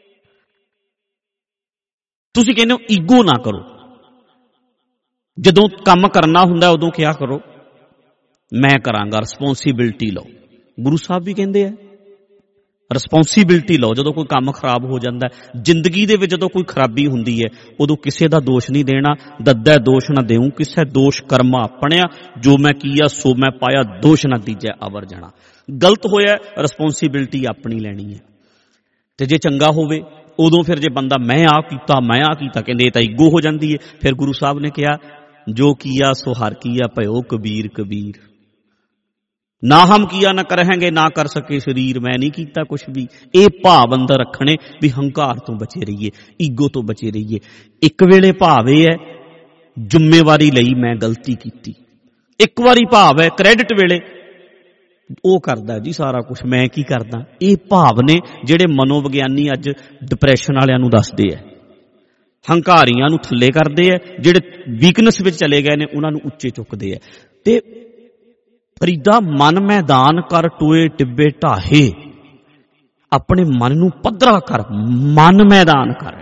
ਤੁਸੀਂ ਕਹਿੰਦੇ ਹੋ ਈਗੋ ਨਾ ਕਰੋ, ਜਦੋਂ ਕੰਮ ਕਰਨਾ ਹੁੰਦਾ ਉਦੋਂ ਕਿਹਾ ਕਰੋ ਮੈਂ ਕਰਾਂਗਾ, ਰਿਸਪੌਂਸਿਬਿਲਟੀ ਲਓ। ਗੁਰੂ ਸਾਹਿਬ ਵੀ ਕਹਿੰਦੇ ਆ ਰਿਸਪੌਂਸਿਬਿਲਟੀ ਲਓ। ਜਦੋਂ ਕੋਈ ਕੰਮ ਖਰਾਬ ਹੋ ਜਾਂਦਾ, ਜ਼ਿੰਦਗੀ ਦੇ ਵਿੱਚ ਜਦੋਂ ਕੋਈ ਖਰਾਬੀ ਹੁੰਦੀ ਹੈ, ਉਦੋਂ ਕਿਸੇ ਦਾ ਦੋਸ਼ ਨਹੀਂ ਦੇਣਾ। ਦੱਦਾ ਦੋਸ਼ ਨਾ ਦੇਊ ਕਿਸੇ, ਦੋਸ਼ ਕਰਮਾ ਆਪਣਿਆ, ਜੋ ਮੈਂ ਕੀਆ ਸੋ ਮੈਂ ਪਾਇਆ, ਦੋਸ਼ ਨਾ ਦੀਜੈ ਅਵਰ ਜਾਣਾ। ਗਲਤ ਹੋਇਆ, ਰਿਸਪੌਂਸਿਬਿਲਟੀ ਆਪਣੀ ਲੈਣੀ ਹੈ। ਤੇ ਜੇ ਚੰਗਾ ਹੋਵੇ ਉਦੋਂ ਫਿਰ ਜੇ ਬੰਦਾ ਮੈਂ ਆ ਕੀਤਾ, ਕਹਿੰਦੇ ਇਹ ਤਾਂ ਈਗੋ ਹੋ ਜਾਂਦੀ ਹੈ। ਫਿਰ ਗੁਰੂ ਸਾਹਿਬ ਨੇ ਕਿਹਾ ਜੋ ਕੀਆ ਸੋ ਹਰ ਕੀਆ, ਭਇਓ ਕਬੀਰ ਕਬੀਰ। ਨਾ ਹਮ ਕੀਆ ਨਾ ਕਰਹਿੰਗੇ, ਨਾ ਕਰ ਸਕੇ ਸਰੀਰ, ਮੈਂ ਨਹੀਂ ਕੀਤਾ ਕੁਛ ਵੀ। ਇਹ ਭਾਵ ਅੰਦਰ ਰੱਖਣੇ ਵੀ ਹੰਕਾਰ ਤੋਂ ਬਚੇ ਰਹੀਏ, ਈਗੋ ਤੋਂ ਬਚੇ ਰਹੀਏ। ਇੱਕ ਵੇਲੇ ਭਾਵ ਇਹ ਹੈ ਜ਼ਿੰਮੇਵਾਰੀ ਲਈ ਮੈਂ ਗਲਤੀ ਕੀਤੀ, ਇੱਕ ਵਾਰੀ ਭਾਵ ਹੈ ਕ੍ਰੈਡਿਟ ਵੇਲੇ ਉਹ ਕਰਦਾ ਜੀ ਸਾਰਾ ਕੁਛ, ਮੈਂ ਕੀ ਕਰਦਾ। ਇਹ ਭਾਵ ਨੇ ਜਿਹੜੇ ਮਨੋਵਿਗਿਆਨੀ ਅੱਜ ਡਿਪਰੈਸ਼ਨ ਵਾਲਿਆਂ ਨੂੰ ਦੱਸਦੇ ਆ। ਹੰਕਾਰੀਆਂ ਨੂੰ ਥੱਲੇ ਕਰਦੇ ਆ, ਜਿਹੜੇ ਵੀਕਨੈਸ ਵਿੱਚ ਚਲੇ ਗਏ ਨੇ ਉਹਨਾਂ ਨੂੰ ਉੱਚੇ ਚੁੱਕਦੇ ਆ। ਤੇ ਫਰੀਦਾ ਮਨ ਮੈਦਾਨ ਕਰ ਟੋਏ ਟਿੱਬੇ ਢਾਹੇ, ਆਪਣੇ ਮਨ ਨੂੰ ਪੱਧਰਾ ਕਰ, ਮਨ ਮੈਦਾਨ ਕਰ।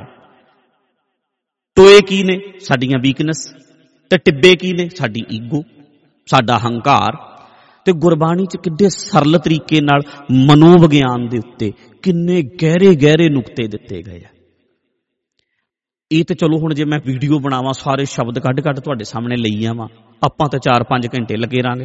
ਟੋਏ ਕੀ ਨੇ? ਸਾਡੀਆਂ ਵੀਕਨੈਸ। ਤੇ ਟਿੱਬੇ ਕੀ ਨੇ? ਸਾਡੀ ਈਗੋ, ਸਾਡਾ ਹੰਕਾਰ। ਤੇ ਗੁਰਬਾਣੀ 'ਚ ਕਿੱਡੇ ਸਰਲ ਤਰੀਕੇ ਨਾਲ ਮਨੋਵਿਗਿਆਨ ਦੇ ਉੱਤੇ ਕਿੰਨੇ ਗਹਿਰੇ ਗਹਿਰੇ ਨੁਕਤੇ ਦਿੱਤੇ ਗਏ ਆ। ਇਹ ਤੇ ਚਲੋ ਹੁਣ ਜੇ ਮੈਂ ਵੀਡੀਓ ਬਣਾਵਾਂ, ਸਾਰੇ ਸ਼ਬਦ ਕੱਢ ਕੱਢ ਤੁਹਾਡੇ ਸਾਹਮਣੇ ਲਈ ਆਵਾਂ, ਆਪਾਂ ਤਾਂ 4-5 ਘੰਟੇ ਲੱਗੇ ਰਾਂਗੇ।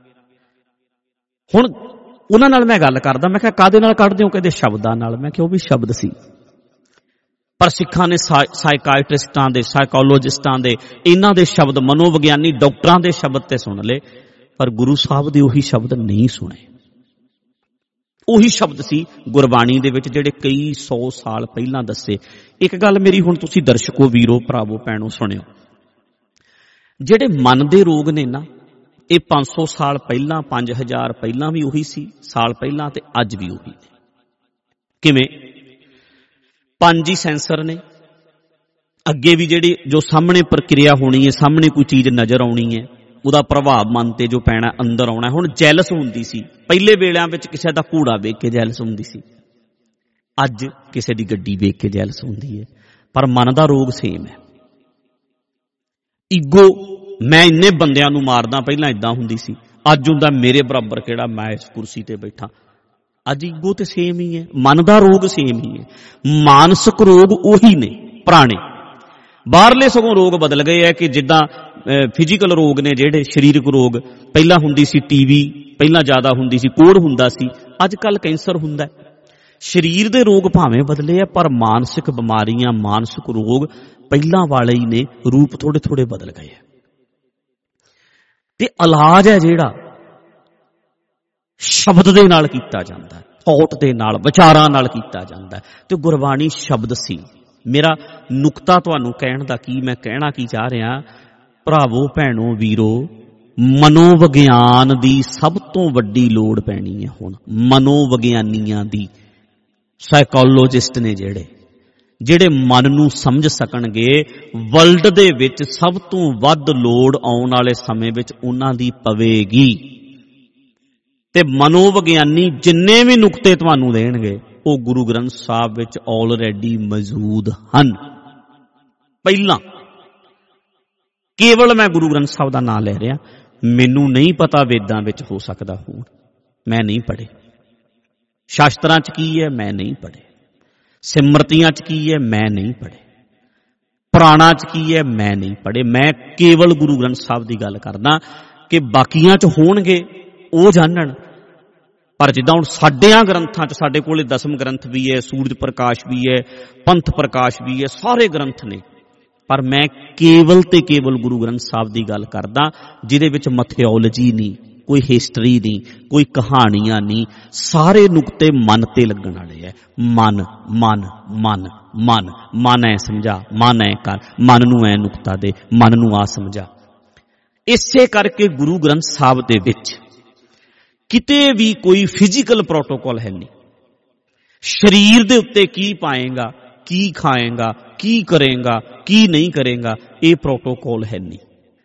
ਹੁਣ ਉਹਨਾਂ ਨਾਲ ਮੈਂ ਗੱਲ ਕਰਦਾ, ਮੈਂ ਕਿਹਾ ਕਾਹਦੇ ਨਾਲ ਕੱਢਦੇ ਹੋ? ਕਹਿੰਦੇ ਸ਼ਬਦਾਂ ਨਾਲ। ਮੈਂ ਕਿਹਾ ਉਹ ਵੀ ਸ਼ਬਦ ਸੀ, ਪਰ ਸਿੱਖਾਂ ਨੇ ਸਾਈਕਾਇਟਰਿਸਟਾਂ ਦੇ, ਸਾਈਕੋਲੋਜਿਸਟਾਂ ਦੇ, ਇਹਨਾਂ ਦੇ ਸ਼ਬਦ, ਮਨੋਵਿਗਿਆਨੀ ਡਾਕਟਰਾਂ ਦੇ ਸ਼ਬਦ ਤੇ ਸੁਣ ਲਏ, ਪਰ ਗੁਰੂ ਸਾਹਿਬ ਦੇ ਉਹੀ ਸ਼ਬਦ ਨਹੀਂ ਸੁਣੇ। ਉਹੀ ਸ਼ਬਦ ਸੀ ਗੁਰਬਾਣੀ ਦੇ ਵਿੱਚ ਜਿਹੜੇ ਕਈ 100 ਸਾਲ ਪਹਿਲਾਂ ਦੱਸੇ। ਇੱਕ ਗੱਲ ਮੇਰੀ ਹੁਣ ਤੁਸੀਂ ਦਰਸ਼ਕੋ, ਵੀਰੋ, ਭਰਾਵੋ, ਭੈਣੋ ਸੁਣਿਓ। ਜਿਹੜੇ ਮਨ ਦੇ ਰੋਗ ਨੇ ਨਾ, ਇਹ 500 ਸਾਲ ਪਹਿਲਾਂ, 5000 ਪਹਿਲਾਂ ਵੀ ਉਹੀ ਸੀ, ਸਾਲ ਪਹਿਲਾਂ ਤੇ ਅੱਜ ਵੀ ਉਹੀ ਨੇ। ਕਿਵੇਂ? 5 ਹੀ ਸੈਂਸਰ ਨੇ। ਅੱਗੇ ਵੀ ਜਿਹੜੀ ਜੋ ਸਾਹਮਣੇ ਪ੍ਰਕਿਰਿਆ ਹੋਣੀ ਹੈ, ਸਾਹਮਣੇ ਕੋਈ ਚੀਜ਼ ਨਜ਼ਰ ਆਉਣੀ ਹੈ, ਉਹਦਾ ਪ੍ਰਭਾਵ ਮਨ ਤੇ ਜੋ ਪੈਣਾ, ਅੰਦਰ ਆਉਣਾ। ਹੁਣ ਜੈਲਸ ਹੁੰਦੀ ਸੀ ਪਹਿਲੇ ਵੇਲਿਆਂ ਵਿੱਚ, ਕਿਸੇ ਦਾ ਘੋੜਾ ਵੇਖ ਕੇ ਜੈਲਸ ਹੁੰਦੀ ਸੀ। ਅੱਜ ਕਿਸੇ ਦੀ ਗੱਡੀ ਵੇਖ ਕੇ ਜੈਲਸ ਹੁੰਦੀ ਹੈ। ਪਰ ਮਨ ਦਾ ਰੋਗ ਸੇਮ ਹੈ। ਈਗੋ, ਮੈਂ ਇੰਨੇ ਬੰਦਿਆਂ ਨੂੰ ਮਾਰਦਾ, ਪਹਿਲਾਂ ਇਦਾਂ ਹੁੰਦੀ ਸੀ। ਅੱਜ ਹੁੰਦਾ ਮੇਰੇ ਬਰਾਬਰ ਕਿਹੜਾ, ਮੈਂ ਇਸ ਕੁਰਸੀ ਤੇ ਬੈਠਾ। ਅੱਜ ਈਗੋ ਤੇ ਸੇਮ ਹੀ ਹੈ, ਮਨ ਦਾ ਰੋਗ ਸੇਮ ਹੀ ਹੈ। ਮਾਨਸਿਕ ਰੋਗ ਉਹੀ ਨੇ ਪੁਰਾਣੇ। ਬਾਹਰਲੇ ਸਗੋਂ ਰੋਗ ਬਦਲ ਗਏ ਹੈ ਕਿ ਜਿੱਦਾਂ ਫਿਜ਼ੀਕਲ ਰੋਗ ਨੇ, ਜਿਹੜੇ ਸਰੀਰਕ ਰੋਗ ਪਹਿਲਾਂ ਹੁੰਦੀ ਸੀ, ਟੀਵੀ ਪਹਿਲਾਂ ਜ਼ਿਆਦਾ ਹੁੰਦੀ ਸੀ, ਕੋੜ ਹੁੰਦਾ ਸੀ, ਅੱਜ ਕੱਲ ਕੈਂਸਰ ਹੁੰਦਾ। ਸਰੀਰ ਦੇ ਰੋਗ ਭਾਵੇਂ ਬਦਲੇ ਆ, ਪਰ ਮਾਨਸਿਕ ਬਿਮਾਰੀਆਂ, ਮਾਨਸਿਕ ਰੋਗ ਪਹਿਲਾਂ ਵਾਲੇ ਹੀ ਨੇ, ਰੂਪ ਥੋੜੇ ਥੋੜੇ ਬਦਲ ਗਏ ਆ। ਤੇ ਇਲਾਜ ਹੈ ਜਿਹੜਾ ਸ਼ਬਦ ਦੇ ਨਾਲ ਕੀਤਾ ਜਾਂਦਾ, ਥੌਟ ਦੇ ਨਾਲ, ਵਿਚਾਰਾਂ ਨਾਲ ਕੀਤਾ ਜਾਂਦਾ। ਤੇ ਗੁਰਬਾਣੀ ਸ਼ਬਦ ਸੀ। ਮੇਰਾ ਨੁਕਤਾ ਤੁਹਾਨੂੰ ਕਹਿਣ ਦਾ ਕੀ, ਮੈਂ ਕਹਿਣਾ ਕੀ ਚਾਹ ਰਿਹਾ, ਭਰਾਵੋ, ਭੈਣੋ, ਵੀਰੋ, ਮਨੋਵਿਗਿਆਨ ਦੀ ਸਭ ਤੋਂ ਵੱਡੀ ਲੋੜ ਪੈਣੀ ਹੈ ਹੁਣ। ਮਨੋਵਿਗਿਆਨੀਆਂ ਦੀ, ਸਾਈਕੋਲੋਜਿਸਟ ਨੇ ਜਿਹੜੇ ਮਨ ਨੂੰ ਸਮਝ ਸਕਣਗੇ। ਵਰਲਡ ਦੇ ਵਿੱਚ ਸਭ ਤੋਂ ਵੱਧ ਲੋੜ ਆਉਣ ਵਾਲੇ ਸਮੇਂ ਵਿੱਚ ਉਹਨਾਂ ਦੀ ਪਵੇਗੀ। ਤੇ ਮਨੋਵਿਗਿਆਨੀ ਜਿੰਨੇ ਵੀ ਨੁਕਤੇ ਤੁਹਾਨੂੰ ਦੇਣਗੇ, ਉਹ ਗੁਰੂ ਗ੍ਰੰਥ ਸਾਹਿਬ ਵਿੱਚ ਆਲਰੇਡੀ ਮੌਜੂਦ ਹਨ। ਪਹਿਲਾਂ ਕੇਵਲ ਮੈਂ ਗੁਰੂ ਗ੍ਰੰਥ ਸਾਹਿਬ ਦਾ ਨਾਮ ਲੈ ਰਿਹਾ, ਮੈਨੂੰ ਨਹੀਂ ਪਤਾ ਵੇਦਾਂ ਵਿੱਚ ਹੋ ਸਕਦਾ ਹੋਣ, ਮੈਂ ਨਹੀਂ ਪੜ੍ਹੇ। ਸ਼ਾਸਤਰਾਂ 'ਚ ਕੀ ਹੈ, ਮੈਂ ਨਹੀਂ ਪੜ੍ਹੇ। ਸਿਮਰਤੀਆਂ 'ਚ ਕੀ ਹੈ, ਮੈਂ ਨਹੀਂ ਪੜ੍ਹੇ। ਪੁਰਾਣਾਂ 'ਚ ਕੀ ਹੈ, ਮੈਂ ਨਹੀਂ ਪੜ੍ਹੇ। ਮੈਂ ਕੇਵਲ ਗੁਰੂ ਗ੍ਰੰਥ ਸਾਹਿਬ ਦੀ ਗੱਲ ਕਰਦਾ ਕਿ ਬਾਕੀਆਂ 'ਚ ਹੋਣਗੇ ਉਹ ਜਾਣਨ। ਪਰ ਜਿੱਦਾਂ ਹੁਣ ਸਾਡਿਆਂ ਗ੍ਰੰਥਾਂ 'ਚ, ਸਾਡੇ ਕੋਲ 10ਮ ਗ੍ਰੰਥ ਵੀ ਹੈ, ਸੂਰਜ ਪ੍ਰਕਾਸ਼ ਵੀ ਹੈ, ਪੰਥ ਪ੍ਰਕਾਸ਼ ਵੀ ਹੈ, ਸਾਰੇ ਗ੍ਰੰਥ ਨੇ। ਪਰ ਮੈਂ ਕੇਵਲ ਤੇ ਕੇਵਲ ਗੁਰੂ ਗ੍ਰੰਥ ਸਾਹਿਬ ਦੀ ਗੱਲ ਕਰਦਾ, ਜਿਹਦੇ ਵਿੱਚ ਮੈਥਿਓਲੋਜੀ ਨਹੀਂ, ਕੋਈ ਹਿਸਟਰੀ ਨਹੀਂ, ਕੋਈ ਕਹਾਣੀਆਂ ਨਹੀਂ। ਸਾਰੇ ਨੁਕਤੇ ਮਨ ਤੇ ਲੱਗਣ ਵਾਲੇ ਹੈ। ਮਨ ਮਨ ਮਨ ਮਨ ਮਨ ਐ ਸਮਝਾ, ਮਨ ਐ ਕਰ, ਮਨ ਨੂੰ ਐ ਨੁਕਤਾ ਦੇ, ਮਨ ਨੂੰ ਆ ਸਮਝਾ। ਇਸੇ ਕਰਕੇ ਗੁਰੂ ਗ੍ਰੰਥ ਸਾਹਿਬ ਦੇ ਵਿੱਚ ਕਿਤੇ ਵੀ ਕੋਈ ਫਿਜ਼ੀਕਲ ਪ੍ਰੋਟੋਕਾਲ ਹੈ ਨਹੀਂ। ਸਰੀਰ ਦੇ ਉੱਤੇ ਕੀ ਪਾਏਗਾ, ਕੀ ਖਾਏਗਾ, ਕੀ ਕਰੇਗਾ, ਕੀ ਨਹੀਂ ਕਰੇਗਾ, ਇਹ ਪ੍ਰੋਟੋਕਾਲ ਹੈ ਨਹੀਂ,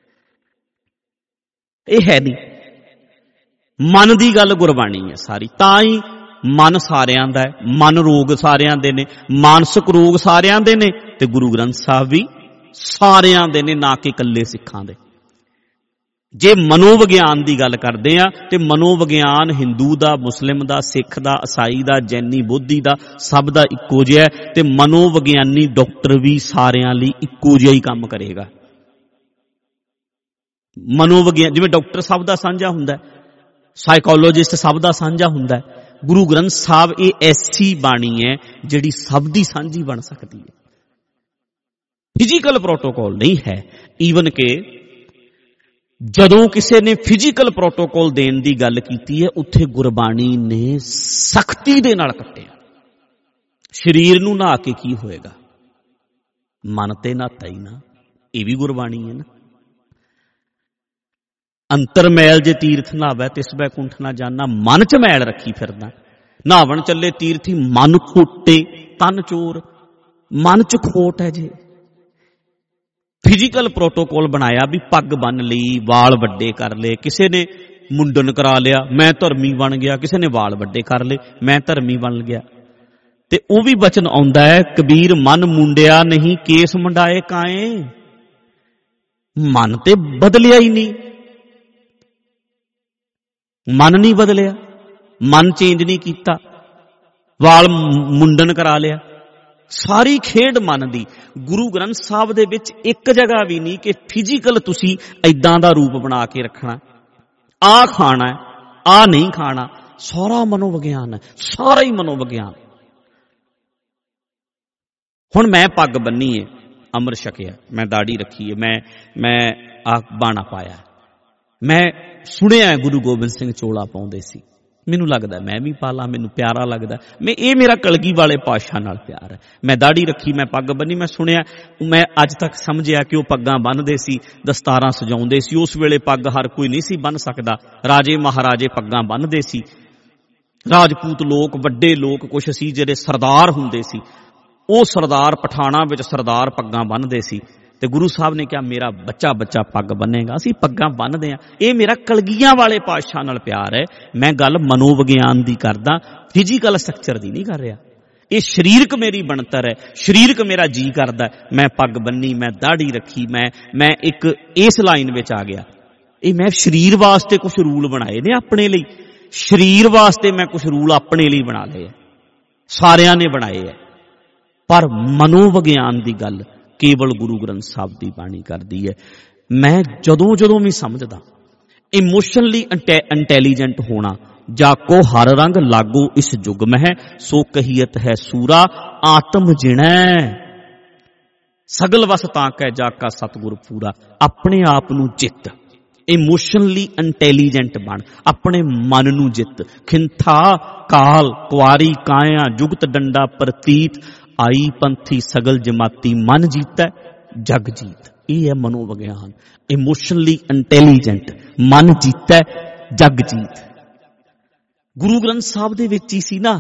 ਇਹ ਹੈ ਨਹੀਂ। ਮਨ ਦੀ ਗੱਲ ਗੁਰਬਾਣੀ ਹੈ ਸਾਰੀ। ਤਾਂ ਹੀ ਮਨ ਸਾਰਿਆਂ ਦਾ ਹੈ, ਮਨ ਰੋਗ ਸਾਰਿਆਂ ਦੇ ਨੇ, ਮਾਨਸਿਕ ਰੋਗ ਸਾਰਿਆਂ ਦੇ ਨੇ, ਤੇ ਗੁਰੂ ਗ੍ਰੰਥ ਸਾਹਿਬ ਵੀ ਸਾਰਿਆਂ ਦੇ ਨੇ, ਨਾ ਕਿ ਇਕੱਲੇ ਸਿੱਖਾਂ ਦੇ। ਜੇ ਮਨੋਵਿਗਿਆਨ ਦੀ ਗੱਲ ਕਰਦੇ ਆ ਤੇ ਮਨੋਵਿਗਿਆਨ ਹਿੰਦੂ ਦਾ, ਮੁਸਲਿਮ ਦਾ, ਸਿੱਖ ਦਾ, ਈਸਾਈ ਦਾ, ਜੈਨੀ, ਬੋਧੀ ਦਾ, ਸਭ ਦਾ ਇੱਕੋ ਜਿਹਾ। ਤੇ ਮਨੋਵਿਗਿਆਨੀ ਡਾਕਟਰ ਵੀ ਸਾਰਿਆਂ ਲਈ ਇੱਕੋ ਜਿਹਾ ਹੀ ਕੰਮ ਕਰੇਗਾ। ਮਨੋਵਿਗਿਆਨ ਜਿਵੇਂ ਡਾਕਟਰ ਸਭ ਦਾ ਸਾਂਝਾ ਹੁੰਦਾ, ਸਾਈਕੋਲੋਜਿਸਟ ਸਭ ਦਾ ਸਾਂਝਾ ਹੁੰਦਾ, ਗੁਰੂ ਗ੍ਰੰਥ ਸਾਹਿਬ ਇਹ ਐਸੀ ਬਾਣੀ ਹੈ ਜਿਹੜੀ ਸਭ ਦੀ ਸਾਂਝੀ ਬਣ ਸਕਦੀ ਹੈ। ਫਿਜ਼ੀਕਲ ਪ੍ਰੋਟੋਕਾਲ ਨਹੀਂ ਹੈ। ਈਵਨ ਕਿ ਜਦੋਂ ਕਿਸੇ ਨੇ ਫਿਜ਼ੀਕਲ ਪ੍ਰੋਟੋਕਾਲ ਦੇਣ ਦੀ ਗੱਲ ਕੀਤੀ ਹੈ, ਉੱਥੇ ਗੁਰਬਾਣੀ ਨੇ ਸਖਤੀ ਦੇ ਨਾਲ ਕੱਟਿਆ। ਸਰੀਰ ਨੂੰ ਨਹਾ ਕੇ ਕੀ ਹੋਏਗਾ, ਮਨ ਤੇ ਨਹਾਤਾ ਹੀ ਨਾ, ਇਹ ਵੀ ਗੁਰਬਾਣੀ ਹੈ ਨਾ। ਅੰਤਰ ਮੈਲ ਜੇ ਤੀਰਥ ਨਹਾਵੈ ਤਿਸਬੈ ਕੁੰਠ ਨਾ ਜਾਣਾ, ਮਨ ਚ ਮੈਲ ਰੱਖੀ ਫਿਰਦਾ। ਨਹਾਵਣ ਚੱਲੇ ਤੀਰਥੀ ਮਨ ਖੋਟੇ ਤਨ ਚੋਰ, ਮਨ ਚ ਖੋਟ ਹੈ ਜੇ। ਫਿਜ਼ੀਕਲ ਪ੍ਰੋਟੋਕਾਲ ਬਣਾਇਆ ਵੀ ਪੱਗ ਬੰਨ ਲਈ, ਵਾਲ ਵੱਡੇ ਕਰ ਲਏ, ਕਿਸੇ ਨੇ ਮੁੰਡਨ ਕਰਾ ਲਿਆ, ਮੈਂ ਧਰਮੀ ਬਣ ਗਿਆ, ਕਿਸੇ ਨੇ ਵਾਲ ਵੱਡੇ ਕਰ ਲਏ, ਮੈਂ ਧਰਮੀ ਬਣ ਗਿਆ। ਤੇ ਉਹ ਵੀ ਬਚਨ ਆਉਂਦਾ ਹੈ, ਕਬੀਰ ਮਨ ਮੁੰਡਿਆ ਨਹੀਂ ਕੇਸ ਮੁੰਡਾਏ ਕਾਏ। ਮਨ ਤੇ ਬਦਲਿਆ ਹੀ ਨਹੀਂ, ਮਨ ਨਹੀਂ ਬਦਲਿਆ, ਮਨ ਚੇਂਜ ਨਹੀਂ ਕੀਤਾ, ਵਾਲ ਮੁੰਡਨ ਕਰਾ ਲਿਆ। ਸਾਰੀ ਖੇਡ ਮਨ ਦੀ। ਗੁਰੂ ਗ੍ਰੰਥ ਸਾਹਿਬ ਦੇ ਵਿੱਚ ਇੱਕ ਜਗ੍ਹਾ ਵੀ ਨਹੀਂ ਕਿ ਫਿਜ਼ੀਕਲ ਤੁਸੀਂ ਏਦਾਂ ਦਾ ਰੂਪ ਬਣਾ ਕੇ ਰੱਖਣਾ, ਆਹ ਖਾਣਾ, ਆਹ ਨਹੀਂ ਖਾਣਾ। ਸਾਰਾ ਮਨੋਵਿਗਿਆਨ ਹੈ, ਸਾਰਾ ਹੀ ਮਨੋਵਿਗਿਆਨ। ਹੁਣ ਮੈਂ ਪੱਗ ਬੰਨੀ ਹੈ, ਅੰਮ੍ਰਿਤ ਛਕਿਆ, ਮੈਂ ਦਾੜੀ ਰੱਖੀ ਹੈ, ਮੈਂ ਆਹ ਬਾਣਾ ਪਾਇਆ, ਮੈਂ ਸੁਣਿਆ ਗੁਰੂ ਗੋਬਿੰਦ ਸਿੰਘ ਚੋਲਾ ਪਾਉਂਦੇ ਸੀ, ਮੈਨੂੰ ਲੱਗਦਾ ਮੈਂ ਵੀ ਪਾਲਾਂ, ਮੈਨੂੰ ਪਿਆਰਾ ਲੱਗਦਾ। ਇਹ ਮੇਰਾ ਕਲਗੀ ਵਾਲੇ ਪਾਤਸ਼ਾਹ ਨਾਲ ਪਿਆਰ ਹੈ। ਮੈਂ ਦਾੜੀ ਰੱਖੀ, ਮੈਂ ਪੱਗ ਬੰਨੀ। ਮੈਂ ਸੁਣਿਆ, ਮੈਂ ਅੱਜ ਤੱਕ ਸਮਝਿਆ ਕਿ ਉਹ ਪੱਗਾਂ ਬੰਨ੍ਹਦੇ ਸੀ, ਦਸਤਾਰਾਂ ਸਜਾਉਂਦੇ ਸੀ। ਉਸ ਵੇਲੇ ਪੱਗ ਹਰ ਕੋਈ ਨਹੀਂ ਸੀ ਬੰਨ੍ਹ ਸਕਦਾ, ਰਾਜੇ ਮਹਾਰਾਜੇ ਪੱਗਾਂ ਬੰਨ੍ਹਦੇ ਸੀ। ਰਾਜਪੂਤ ਲੋਕ, ਵੱਡੇ ਲੋਕ ਕੁਛ ਸੀ ਜਿਹੜੇ ਸਰਦਾਰ ਹੁੰਦੇ ਸੀ, ਉਹ ਸਰਦਾਰ ਪਠਾਣਾ ਵਿੱਚ ਸਰਦਾਰ ਪੱਗਾਂ ਬੰਨ੍ਹਦੇ ਸੀ। ਤੇ ਗੁਰੂ ਸਾਹਿਬ ਨੇ ਕਿਹਾ ਮੇਰਾ ਬੱਚਾ ਬੱਚਾ ਪੱਗ ਬੰਨੇਗਾ, ਅਸੀਂ ਪੱਗਾਂ ਬੰਨ੍ਹਦੇ ਹਾਂ। ਇਹ ਮੇਰਾ ਕਲਗੀਆਂ ਵਾਲੇ ਪਾਤਸ਼ਾਹ ਨਾਲ ਪਿਆਰ ਹੈ। ਮੈਂ ਗੱਲ ਮਨੋਵਿਗਿਆਨ ਦੀ ਕਰਦਾ, ਫਿਜ਼ੀਕਲ ਸਟਰਕਚਰ ਦੀ ਨਹੀਂ ਕਰ ਰਿਹਾ। ਇਹ ਸਰੀਰਕ ਮੇਰੀ ਬਣਤਰ ਹੈ, ਸਰੀਰਕ ਮੇਰਾ ਜੀ ਕਰਦਾ। ਮੈਂ ਪੱਗ ਬੰਨੀ, ਮੈਂ ਦਾੜੀ ਰੱਖੀ, ਮੈਂ ਇੱਕ ਇਸ ਲਾਈਨ ਵਿੱਚ ਆ ਗਿਆ। ਇਹ ਮੈਂ ਸਰੀਰ ਵਾਸਤੇ ਕੁਝ ਰੂਲ ਬਣਾਏ ਨੇ ਆਪਣੇ ਲਈ, ਸਰੀਰ ਵਾਸਤੇ ਮੈਂ ਕੁਝ ਰੂਲ ਆਪਣੇ ਲਈ ਬਣਾ ਲਏ ਹੈ, ਸਾਰਿਆਂ ਨੇ ਬਣਾਏ ਹੈ। ਪਰ ਮਨੋਵਿਗਿਆਨ ਦੀ ਗੱਲ ਕੇਵਲ ਗੁਰੂ ਗ੍ਰੰਥ ਸਾਹਿਬ ਦੀ ਬਾਣੀ ਕਰਦੀ ਹੈ। ਮੈਂ ਜਦੋਂ ਵੀ ਸਮਝਦਾ ਇਮੋਸ਼ਨਲੀ ਇੰਟੈਲੀਜੈਂਟ ਹੋਣਾ, ਜਾਕੋ ਹਰ ਰੰਗ ਲਾਗੋ ਇਸ ਜੁਗ ਮਹਿ, ਸੋ ਕਹੀਅਤ ਹੈ ਸੂਰਾ ਆਤਮ ਜਿਣੈ, ਸਗਲ ਵਸ ਤਾਂ ਕੈ ਜਾ ਕਾ ਸਤਿਗੁਰ ਪੂਰਾ। ਆਪਣੇ ਆਪ ਨੂੰ ਜਿੱਤ, ਇਮੋਸ਼ਨਲੀ ਇੰਟੈਲੀਜੈਂਟ ਬਣ, ਆਪਣੇ ਮਨ ਨੂੰ ਜਿੱਤ। ਖਿੰਥਾ ਕਾਲ ਕੁਆਰੀ ਕਾਇਆ ਜੁਗਤ ਡੰਡਾ ਪ੍ਰਤੀਤ, ਆਈ ਪੰਥੀ ਸਗਲ ਜਮਾਤੀ ਮਨ ਜੀਤੈ ਜਗ ਜੀਤ। ਇਹ ਹੈ ਮਨੋਵਿਗਿਆਨ। ਇਮੋਸ਼ਨਲੀ ਇੰਟੈਲੀਜੈਂਟ, ਮਨ ਜੀਤੈ ਜਗ ਜੀਤ। ਗੁਰੂ ਗ੍ਰੰਥ ਸਾਹਿਬ ਦੇ ਵਿੱਚ ਹੀ ਸੀ ਨਾ,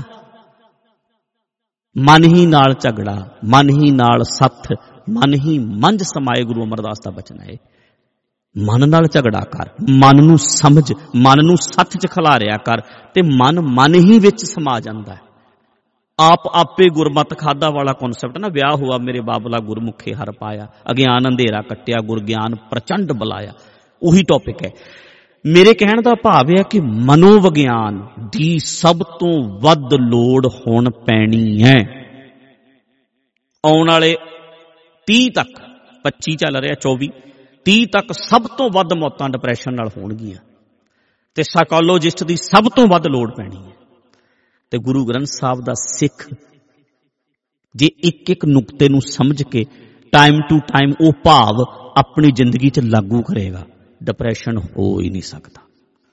ਮਨ ਹੀ ਨਾਲ ਝਗੜਾ, ਮਨ ਹੀ ਨਾਲ ਸੱਥ, ਮਨ ਹੀ ਮੰਝ ਸਮਾਏ। ਗੁਰੂ ਅਮਰਦਾਸ ਦਾ ਬਚਨ ਹੈ, ਮਨ ਨਾਲ ਝਗੜਾ ਕਰ, ਮਨ ਨੂੰ ਸਮਝ, ਮਨ ਨੂੰ ਸੱਥ ਚ ਖਿਲਾਰਿਆ ਕਰ, ਤੇ ਮਨ ਹੀ ਵਿੱਚ ਸਮਾ ਜਾਂਦਾ ਹੈ। ਆਪ ਆਪੇ ਗੁਰਮਤਿ ਖਾਦਾ ਵਾਲਾ ਕਨਸੈਪਟ ਨਾ, ਵਿਆਹ ਹੋਆ ਮੇਰੇ ਬਾਬਲਾ ਗੁਰਮੁਖੇ ਹਰ ਪਾਇਆ, ਅਗਿਆਨ ਅੰਧੇਰਾ ਕੱਟਿਆ ਗੁਰ ਗਿਆਨ ਪ੍ਰਚੰਡ ਬੁਲਾਇਆ। ਉਹੀ ਟੌਪਿਕ ਹੈ। ਮੇਰੇ ਕਹਿਣ ਦਾ ਭਾਵ ਹੈ ਕਿ ਮਨੋਵਿਗਿਆਨ ਦੀ ਸਭ ਤੋਂ ਵੱਧ ਲੋੜ ਹੁਣ ਪੈਣੀ ਹੈ। ਆਉਣ ਵਾਲੇ 30 ਤੱਕ, 25 ਚੱਲ ਰਿਹਾ, 24, 30 ਤੱਕ ਸਭ ਤੋਂ ਵੱਧ ਮੌਤਾਂ ਡਿਪਰੈਸ਼ਨ ਨਾਲ ਹੋਣਗੀਆਂ, ਤੇ ਸਾਈਕੋਲੋਜਿਸਟ ਦੀ ਸਭ ਤੋਂ ਵੱਧ ਲੋੜ ਪੈਣੀ ਹੈ। ਤੇ ਗੁਰੂ ਗ੍ਰੰਥ ਸਾਹਿਬ ਦਾ ਸਿੱਖ ਜੇ ਇੱਕ ਇੱਕ ਨੁਕਤੇ ਨੂੰ ਸਮਝ ਕੇ ਟਾਈਮ ਟੂ ਟਾਈਮ ਉਹ ਭਾਵ ਆਪਣੀ ਜ਼ਿੰਦਗੀ 'ਚ ਲਾਗੂ ਕਰੇਗਾ, ਡਿਪਰੈਸ਼ਨ ਹੋ ਹੀ ਨਹੀਂ ਸਕਦਾ।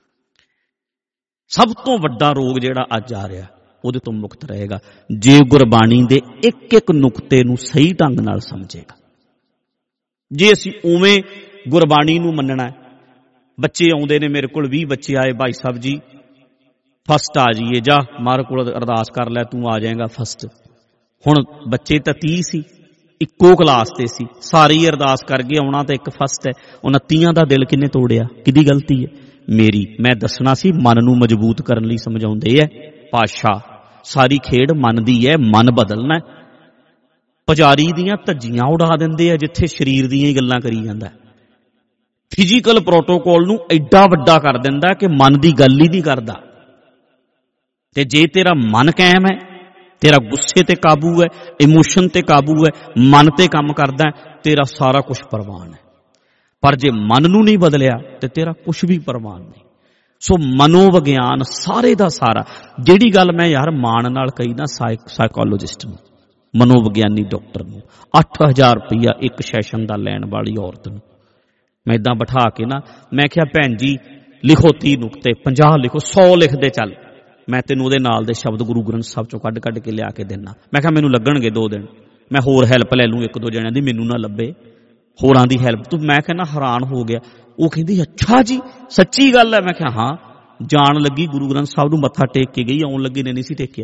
ਸਭ ਤੋਂ ਵੱਡਾ ਰੋਗ ਜਿਹੜਾ ਅੱਜ ਆ ਰਿਹਾ, ਉਹਦੇ ਤੋਂ ਮੁਕਤ ਰਹੇਗਾ ਜੇ ਗੁਰਬਾਣੀ ਦੇ ਇੱਕ ਇੱਕ ਨੁਕਤੇ ਨੂੰ ਸਹੀ ਢੰਗ ਨਾਲ ਸਮਝੇਗਾ। ਜੇ ਅਸੀਂ ਉਵੇਂ ਗੁਰਬਾਣੀ ਨੂੰ ਮੰਨਣਾ, ਬੱਚੇ ਆਉਂਦੇ ਨੇ ਮੇਰੇ ਕੋਲ, 20 ਬੱਚੇ ਆਏ, ਭਾਈ ਸਾਹਿਬ ਜੀ ਫਸਟ ਆ ਜਾਈਏ, ਜਾ ਮਾਰ ਕੋਲ ਅਰਦਾਸ ਕਰ ਲੈ, ਤੂੰ ਆ ਜਾਏਗਾ ਫਸਟ। ਹੁਣ ਬੱਚੇ ਤਾਂ 30 ਸੀ, ਇੱਕੋ ਕਲਾਸ ਤੇ ਸੀ, ਸਾਰੇ ਹੀ ਅਰਦਾਸ ਕਰ ਗਏ, ਆਉਣਾ ਤਾਂ ਇੱਕ ਫਸਟ ਹੈ। 29 ਦਾ ਦਿਲ ਕਿੰਨੇ ਤੋੜਿਆ? ਕਿਹਦੀ ਗਲਤੀ ਹੈ? ਮੇਰੀ। ਮੈਂ ਦੱਸਣਾ ਸੀ, ਮਨ ਨੂੰ ਮਜ਼ਬੂਤ ਕਰਨ ਲਈ ਸਮਝਾਉਂਦੇ ਹੈ ਪਾਤਸ਼ਾਹ। ਸਾਰੀ ਖੇਡ ਮਨ ਦੀ ਹੈ, ਮਨ ਬਦਲਣਾ। ਪੁਜਾਰੀ ਦੀਆਂ ਧੱਜੀਆਂ ਉਡਾ ਦਿੰਦੇ ਆ ਜਿੱਥੇ ਸਰੀਰ ਦੀਆਂ ਹੀ ਗੱਲਾਂ ਕਰੀ ਜਾਂਦਾ। ਫਿਜ਼ੀਕਲ ਪ੍ਰੋਟੋਕੋਲ ਨੂੰ ਐਡਾ ਵੱਡਾ ਕਰ ਦਿੰਦਾ ਕਿ ਮਨ ਦੀ ਗੱਲ ਹੀ ਨਹੀਂ ਕਰਦਾ। ਤੇ ਜੇ ਤੇਰਾ ਮਨ ਕਾਇਮ ਹੈ, ਤੇਰਾ ਗੁੱਸੇ ਤੇ ਕਾਬੂ ਹੈ, ਇਮੋਸ਼ਨ ਤੇ ਕਾਬੂ ਹੈ, ਮਨ ਤੇ ਕੰਮ ਕਰਦਾ, ਤੇਰਾ ਸਾਰਾ ਕੁਝ ਪ੍ਰਵਾਨ ਹੈ। ਪਰ ਜੇ ਮਨ ਨੂੰ ਨਹੀਂ ਬਦਲਿਆ ਤੇ ਤੇਰਾ ਕੁਝ ਵੀ ਪ੍ਰਵਾਨ ਨਹੀਂ। ਸੋ ਮਨੋਵਿਗਿਆਨ ਸਾਰੇ ਦਾ ਸਾਰਾ, ਜਿਹੜੀ ਗੱਲ ਮੈਂ ਯਾਰ ਮਾਣ ਨਾਲ ਕਹੀ ਨਾ ਸਾਈਕੋਲੋਜਿਸਟ ਨੂੰ, ਮਨੋਵਿਗਿਆਨੀ ਡਾਕਟਰ ਨੂੰ, 8000 ਰੁਪਈਆ ਇੱਕ ਸੈਸ਼ਨ ਦਾ ਲੈਣ ਵਾਲੀ ਔਰਤ ਨੂੰ ਮੈਂ ਏਦਾਂ ਬਿਠਾ ਕੇ ਨਾ, ਮੈਂ ਕਿਹਾ ਭੈਣ ਜੀ ਲਿਖੋ 30 ਨੁਕਤੇ, 50 ਲਿਖੋ, 100 ਲਿਖਦੇ ਚੱਲ, ਮੈਂ ਤੈਨੂੰ ਉਹਦੇ ਨਾਲ ਦੇ ਸ਼ਬਦ ਗੁਰੂ ਗ੍ਰੰਥ ਸਾਹਿਬ ਚੋਂ ਕੱਢ ਕੱਢ ਕੇ ਲਿਆ ਕੇ ਦੇਣਾ। ਮੈਂ ਕਿਹਾ ਮੈਨੂੰ ਲੱਗਣਗੇ 2 ਦਿਨ, ਮੈਂ ਹੋਰ ਹੈਲਪ ਲੈ ਲੂੰ 1-2 ਜਣਿਆਂ ਦੀ, ਮੈਨੂੰ ਨਾ ਲੱਭੇ ਹੋਰਾਂ ਦੀ ਹੈਲਪ ਤੂੰ। ਮੈਂ ਕਹਿੰਦਾ ਹੈਰਾਨ ਹੋ ਗਿਆ। ਉਹ ਕਹਿੰਦੀ ਅੱਛਾ ਜੀ ਸੱਚੀ ਗੱਲ ਹੈ? ਮੈਂ ਕਿਹਾ ਹਾਂ। ਜਾਣ ਲੱਗੀ ਗੁਰੂ ਗ੍ਰੰਥ ਸਾਹਿਬ ਨੂੰ ਮੱਥਾ ਟੇਕ ਕੇ ਗਈ, ਆਉਣ ਲੱਗੀ ਨੇ ਨਹੀਂ ਸੀ ਟੇਕਿਆ।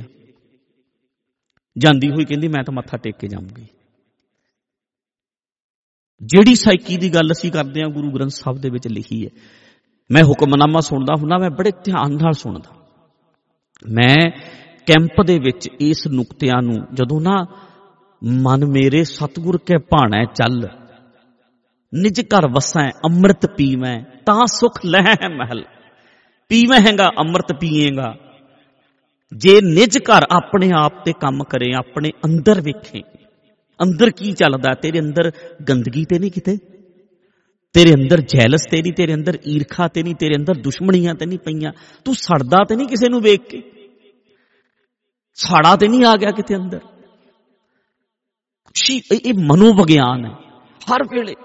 ਜਾਂਦੀ ਹੋਈ ਕਹਿੰਦੀ ਮੈਂ ਤਾਂ ਮੱਥਾ ਟੇਕ ਕੇ ਜਾਊਂਗੀ। ਜਿਹੜੀ ਸਾਈਕੀ ਦੀ ਗੱਲ ਅਸੀਂ ਕਰਦੇ ਹਾਂ ਗੁਰੂ ਗ੍ਰੰਥ ਸਾਹਿਬ ਦੇ ਵਿੱਚ ਲਿਖੀ ਹੈ। ਮੈਂ ਹੁਕਮਨਾਮਾ ਸੁਣਦਾ ਹੁੰਦਾ, ਮੈਂ ਬੜੇ ਧਿਆਨ ਨਾਲ ਸੁਣਦਾ। ਮੈਂ ਕੈਂਪ ਦੇ ਵਿੱਚ ਇਸ ਨੁਕਤਿਆਂ ਨੂੰ ਜਦੋਂ ਨਾ, ਮਨ ਮੇਰੇ ਸਤਿਗੁਰ ਕੇ ਭਾਣਾ ਚੱਲ, ਨਿਜ ਘਰ ਵਸੈ ਅੰਮ੍ਰਿਤ ਪੀਵੈ, ਤਾਂ ਸੁਖ ਲਹਿ ਮਹਿਲ। ਪੀਵੈਂਗਾ ਅੰਮ੍ਰਿਤ ਪੀਏਗਾ। ਜੇ ਨਿਜ ਘਰ ਆਪਣੇ ਆਪ ਤੇ ਕੰਮ ਕਰੇ, ਆਪਣੇ ਅੰਦਰ ਵੇਖੇ ਅੰਦਰ ਕੀ ਚੱਲਦਾ, ਤੇਰੇ ਅੰਦਰ ਗੰਦਗੀ ਤੇ ਨਹੀਂ ਕਿਤੇ, ਤੇਰੇ ਅੰਦਰ ਜੈਲਸ ਤੇ ਨਹੀਂ, ਤੇਰੇ ਅੰਦਰ ਈਰਖਾ ਤੇ ਨਹੀਂ, ਤੇਰੇ ਅੰਦਰ ਦੁਸ਼ਮਣੀਆਂ ਤੇ ਨਹੀਂ ਪਈਆਂ, ਤੂੰ ਸੜਦਾ ਤੇ ਨਹੀਂ ਕਿਸੇ ਨੂੰ ਵੇਖ ਕੇ, ਸਾੜਾ ਤੇ ਨਹੀਂ ਆ ਗਿਆ ਕਿਤੇ ਅੰਦਰ। ਇਹ ਮਨੋਵਿਗਿਆਨ ਹੈ। ਹਰ ਵੇਲੇ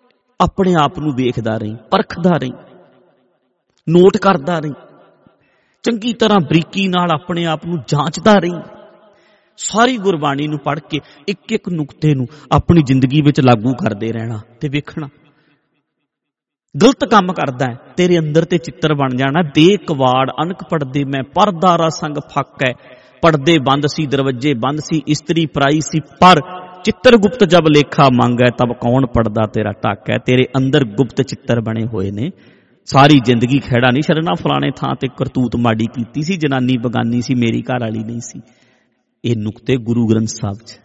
ਆਪਣੇ ਆਪ ਨੂੰ ਵੇਖਦਾ ਰਹੀਂ, ਪਰਖਦਾ ਰਹੀਂ, ਨੋਟ ਕਰਦਾ ਰਹੀਂ ਚੰਗੀ ਤਰ੍ਹਾਂ ਬਰੀਕੀ ਨਾਲ ਆਪਣੇ ਆਪ ਨੂੰ ਜਾਂਚਦਾ ਰਹੀਂ। ਸਾਰੀ ਗੁਰਬਾਣੀ ਨੂੰ ਪੜ੍ਹ ਕੇ ਇੱਕ ਇੱਕ ਨੁਕਤੇ ਨੂੰ ਆਪਣੀ ਜ਼ਿੰਦਗੀ ਵਿੱਚ ਲਾਗੂ ਕਰਦੇ ਰਹਿਣਾ ਤੇ ਵੇਖਣਾ। ਗਲਤ ਕੰਮ ਕਰਦਾ ਹੈ, ਤੇਰੇ ਅੰਦਰ ਤੇ ਚਿੱਤਰ ਬਣ ਜਾਣਾ। ਦੇ ਕਵਾੜ ਅਨਕ ਪੜਦੇ ਮੈਂ, ਪਰਦਾਰਾ ਸੰਗ ਫੱਕ ਹੈ। ਪੜਦੇ ਬੰਦ ਸੀ, ਦਰਵਾਜੇ ਬੰਦ ਸੀ, ਇਸਤਰੀ ਪਰਾਈ ਸੀ, ਪਰ ਚਿੱਤਰ ਗੁਪਤ ਜਬ ਲੇਖਾ ਮੰਗੈ, ਤਬ ਕੌਣ ਪੜਦਾ ਤੇਰਾ ਟੱਕ ਹੈ। ਤੇਰੇ ਅੰਦਰ ਗੁਪਤ ਚਿੱਤਰ ਬਣੇ ਹੋਏ ਨੇ। ਸਾਰੀ ਜ਼ਿੰਦਗੀ ਖਹਿੜਾ ਨਹੀਂ ਛੱਡਣਾ, ਫਲਾਣੇ ਥਾਂ ਤੇ ਕਰਤੂਤ ਮਾੜੀ ਕੀਤੀ ਸੀ, ਜਨਾਨੀ ਬਗਾਨੀ ਸੀ, ਮੇਰੀ ਘਰ ਵਾਲੀ ਨਹੀਂ ਸੀ। ਇਹ ਨੁਕਤੇ ਗੁਰੂ ਗ੍ਰੰਥ ਸਾਹਿਬ 'ਚ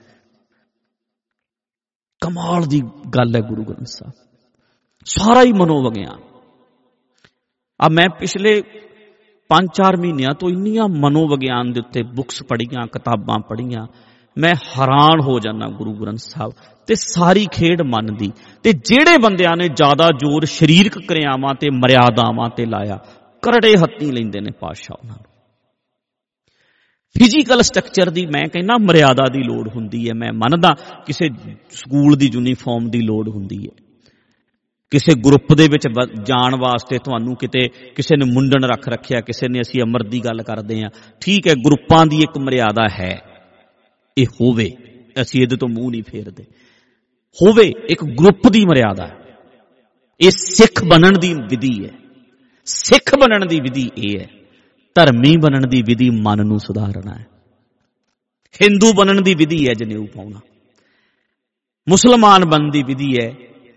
ਕਮਾਲ ਦੀ ਗੱਲ ਹੈ। ਗੁਰੂ ਗ੍ਰੰਥ ਸਾਹਿਬ ਸਾਰਾ ਹੀ ਮਨੋਵਿਗਿਆਨ। ਮੈਂ ਪਿਛਲੇ 5-4 ਮਹੀਨਿਆਂ ਤੋਂ ਇੰਨੀਆਂ ਮਨੋਵਿਗਿਆਨ ਦੇ ਉੱਤੇ ਬੁੱਕਸ ਪੜ੍ਹੀਆਂ, ਕਿਤਾਬਾਂ ਪੜ੍ਹੀਆਂ, ਮੈਂ ਹੈਰਾਨ ਹੋ ਜਾਂਦਾ। ਗੁਰੂ ਗ੍ਰੰਥ ਸਾਹਿਬ ਤੇ ਸਾਰੀ ਖੇਡ ਮਨ ਦੀ। ਤੇ ਜਿਹੜੇ ਬੰਦਿਆਂ ਨੇ ਜ਼ਿਆਦਾ ਜ਼ੋਰ ਸਰੀਰਕ ਕਿਰਿਆਵਾਂ ਤੇ ਮਰਿਆਦਾਵਾਂ ਤੇ ਲਾਇਆ, ਕਰੜੇ ਹੱਥੀ ਲੈਂਦੇ ਨੇ ਪਾਤਸ਼ਾਹ ਉਹਨਾਂ ਨੂੰ। ਫਿਜ਼ੀਕਲ ਸਟਰਕਚਰ ਦੀ ਮੈਂ ਕਹਿੰਦਾ ਮਰਿਆਦਾ ਦੀ ਲੋੜ ਹੁੰਦੀ ਹੈ। ਮੈਂ ਮੰਨਦਾ ਕਿਸੇ ਸਕੂਲ ਦੀ ਯੂਨੀਫਾਰਮ ਦੀ ਲੋੜ ਹੁੰਦੀ ਹੈ। ਕਿਸੇ ਗਰੁੱਪ ਦੇ ਵਿੱਚ ਜਾਣ ਵਾਸਤੇ ਤੁਹਾਨੂੰ ਕਿਤੇ ਕਿਸੇ ਨੇ ਮੁੰਡਨ ਰੱਖ ਰੱਖਿਆ, ਕਿਸੇ ਨੇ ਅਸੀਂ ਅਮਰ ਦੀ ਗੱਲ ਕਰਦੇ ਹਾਂ, ਠੀਕ ਹੈ, ਗਰੁੱਪਾਂ ਦੀ ਇੱਕ ਮਰਿਆਦਾ ਹੈ। ਇਹ ਹੋਵੇ, ਅਸੀਂ ਇਹਦੇ ਤੋਂ ਮੂੰਹ ਨਹੀਂ ਫੇਰਦੇ। ਹੋਵੇ ਇੱਕ ਗਰੁੱਪ ਦੀ ਮਰਿਆਦਾ। ਇਹ ਸਿੱਖ ਬਣਨ ਦੀ ਵਿਧੀ ਹੈ। ਸਿੱਖ ਬਣਨ ਦੀ ਵਿਧੀ ਇਹ ਹੈ। ਧਰਮੀ ਬਣਨ ਦੀ ਵਿਧੀ ਮਨ ਨੂੰ ਸੁਧਾਰਨਾ ਹੈ। ਹਿੰਦੂ ਬਣਨ ਦੀ ਵਿਧੀ ਹੈ ਜਨੇਊ ਪਾਉਣਾ। ਮੁਸਲਮਾਨ ਬਣਨ ਦੀ ਵਿਧੀ ਹੈ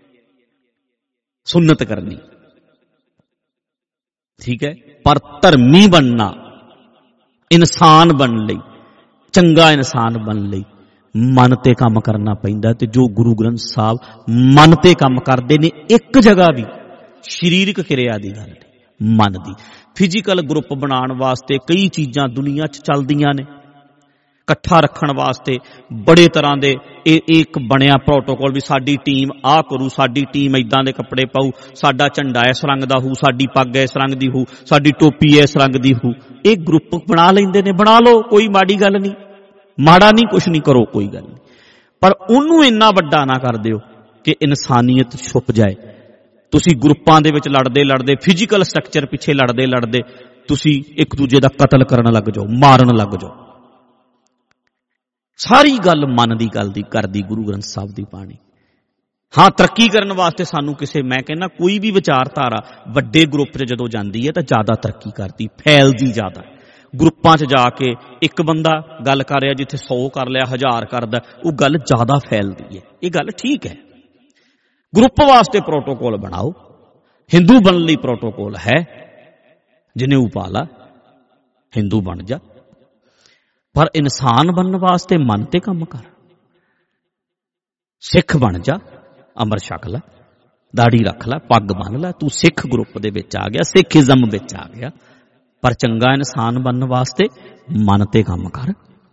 ਸੁਨਨਤ ਕਰਨੀ, ਠੀਕ ਹੈ। ਪਰ ਧਰਮੀ ਬਣਨਾ, ਇਨਸਾਨ ਬਣਨ ਲਈ, ਚੰਗਾ ਇਨਸਾਨ ਬਣਨ ਲਈ ਮਨ ਤੇ ਕੰਮ ਕਰਨਾ ਪੈਂਦਾ। ਤੇ ਜੋ ਗੁਰੂ ਗ੍ਰੰਥ ਸਾਹਿਬ ਮਨ ਤੇ ਕੰਮ ਕਰਦੇ ਨੇ, ਇੱਕ ਜਗ੍ਹਾ ਵੀ ਸਰੀਰਕ ਕਿਰਿਆ ਦੀ ਗੱਲ ਨਹੀਂ, ਮਨ ਦੀ। ਫਿਜ਼ੀਕਲ ਗਰੁੱਪ ਬਣਾਉਣ ਵਾਸਤੇ ਕਈ ਚੀਜ਼ਾਂ ਦੁਨੀਆ 'ਚ ਚੱਲਦੀਆਂ ਨੇ। ਇਕੱਠਾ ਰੱਖਣ ਵਾਸਤੇ ਬੜੇ ਤਰ੍ਹਾਂ ਦੇ ਇੱਕ ਬਣਿਆ ਪ੍ਰੋਟੋਕੋਲ ਵੀ ਸਾਡੀ ਟੀਮ ਆਹ ਕਰੂ, ਸਾਡੀ ਟੀਮ ਇੱਦਾਂ ਦੇ ਕੱਪੜੇ ਪਾਊ, ਸਾਡਾ ਝੰਡਾ ਇਸ ਰੰਗ ਦਾ ਹੋਊ, ਸਾਡੀ ਪੱਗ ਇਸ ਰੰਗ ਦੀ ਹੋਊ, ਸਾਡੀ ਟੋਪੀ ਇਸ ਰੰਗ ਦੀ ਹੋਊ। ਇਹ ਗਰੁੱਪ ਬਣਾ ਲੈਂਦੇ ਨੇ। ਬਣਾ ਲਓ, ਕੋਈ ਮਾੜੀ ਗੱਲ ਨਹੀਂ, ਮਾੜਾ ਨਹੀਂ, ਕੁਛ ਨਹੀਂ, ਕਰੋ, ਕੋਈ ਗੱਲ ਨਹੀਂ। ਪਰ ਉਹਨੂੰ ਇੰਨਾ ਵੱਡਾ ਨਾ ਕਰ ਦਿਓ ਕਿ ਇਨਸਾਨੀਅਤ ਛੁਪ ਜਾਏ। ਤੁਸੀਂ ਗਰੁੱਪਾਂ ਦੇ ਵਿੱਚ ਲੜਦੇ ਲੜਦੇ, ਫਿਜ਼ੀਕਲ ਸਟਰਕਚਰ ਪਿੱਛੇ ਲੜਦੇ ਲੜਦੇ ਤੁਸੀਂ ਇੱਕ ਦੂਜੇ ਦਾ ਕਤਲ ਕਰਨ ਲੱਗ ਜਾਓ, ਮਾਰਨ ਲੱਗ ਜਾਓ। ਸਾਰੀ ਗੱਲ ਮਨ ਦੀ ਗੱਲ ਦੀ ਕਰਦੀ ਗੁਰੂ ਗ੍ਰੰਥ ਸਾਹਿਬ ਦੀ ਬਾਣੀ। ਹਾਂ, ਤਰੱਕੀ ਕਰਨ ਵਾਸਤੇ ਸਾਨੂੰ ਕਿਸੇ, ਮੈਂ ਕਹਿੰਦਾ ਕੋਈ ਵੀ ਵਿਚਾਰਧਾਰਾ ਵੱਡੇ ਗਰੁੱਪ 'ਚ ਜਦੋਂ ਜਾਂਦੀ ਹੈ ਤਾਂ ਜ਼ਿਆਦਾ ਤਰੱਕੀ ਕਰਦੀ, ਫੈਲਦੀ ਜ਼ਿਆਦਾ। ਗਰੁੱਪਾਂ 'ਚ ਜਾ ਕੇ ਇੱਕ ਬੰਦਾ ਗੱਲ ਕਰ ਰਿਹਾ, ਜਿੱਥੇ 100 ਕਰ ਲਿਆ, 1000 ਕਰਦਾ, ਉਹ ਗੱਲ ਜ਼ਿਆਦਾ ਫੈਲਦੀ ਹੈ। ਇਹ ਗੱਲ ਠੀਕ ਹੈ। ਗਰੁੱਪ ਵਾਸਤੇ ਪ੍ਰੋਟੋਕੋਲ ਬਣਾਓ। ਹਿੰਦੂ ਬਣਨ ਲਈ ਪ੍ਰੋਟੋਕੋਲ ਹੈ, ਜਨੇਊ ਪਾ ਲਾ, ਹਿੰਦੂ ਬਣ ਜਾ। ਪਰ ਇਨਸਾਨ ਬਣਨ ਵਾਸਤੇ ਮਨ ਤੇ ਕੰਮ ਕਰ। ਸਿੱਖ ਬਣ ਜਾ, ਅੰਮ੍ਰਿਤ ਛਕ ਲੈ, ਦਾੜੀ ਰੱਖ ਲੈ, ਪੱਗ ਬੰਨ ਲੈ, ਤੂੰ ਸਿੱਖ ਗਰੁੱਪ ਦੇ ਵਿੱਚ ਆ ਗਿਆ, ਸਿੱਖੀਜ਼ਮ ਵਿੱਚ ਆ ਗਿਆ। ਪਰ ਚੰਗਾ ਇਨਸਾਨ ਬਣਨ ਵਾਸਤੇ ਮਨ ਤੇ ਕੰਮ ਕਰ,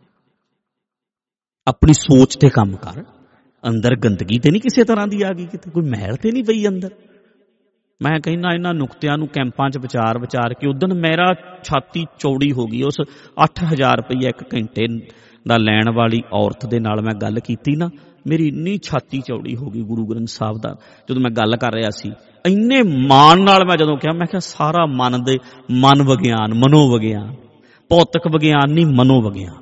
ਆਪਣੀ ਸੋਚ ਤੇ ਕੰਮ ਕਰ। ਅੰਦਰ ਗੰਦਗੀ ਤੇ ਨਹੀਂ ਕਿਸੇ ਤਰ੍ਹਾਂ ਦੀ ਆ ਗਈ, ਕਿਤੇ ਕੋਈ ਮੈਲ ਤੇ ਨਹੀਂ ਪਈ ਅੰਦਰ। ਮੈਂ ਕਹਿੰਦਾ ਇਹਨਾਂ ਨੁਕਤਿਆਂ ਨੂੰ ਕੈਂਪਾਂ 'ਚ ਵਿਚਾਰ ਕੇ ਉਦਣ ਮੇਰਾ ਛਾਤੀ ਚੌੜੀ ਹੋ ਗਈ। ਉਸ 8000 ਰੁਪਈਆ 1 ਘੰਟੇ ਦਾ ਲੈਣ ਵਾਲੀ ਔਰਤ ਦੇ ਨਾਲ ਮੈਂ ਗੱਲ ਕੀਤੀ ਨਾ, ਮੇਰੀ ਇੰਨੀ ਛਾਤੀ ਚੌੜੀ ਹੋ ਗਈ ਗੁਰੂ ਗ੍ਰੰਥ ਸਾਹਿਬ ਦਾ ਜਦੋਂ ਮੈਂ ਗੱਲ ਕਰ ਰਿਹਾ ਸੀ। ਇੰਨੇ ਮਾਣ ਨਾਲ ਮੈਂ ਜਦੋਂ ਕਿਹਾ, ਮੈਂ ਕਿਹਾ ਸਾਰਾ ਮਨ ਦੇ, ਮਨ ਵਿਗਿਆਨ, ਮਨੋ ਵਿਗਿਆਨ, ਭੌਤਿਕ ਵਿਗਿਆਨ ਨਹੀਂ, ਮਨੋ ਵਿਗਿਆਨ।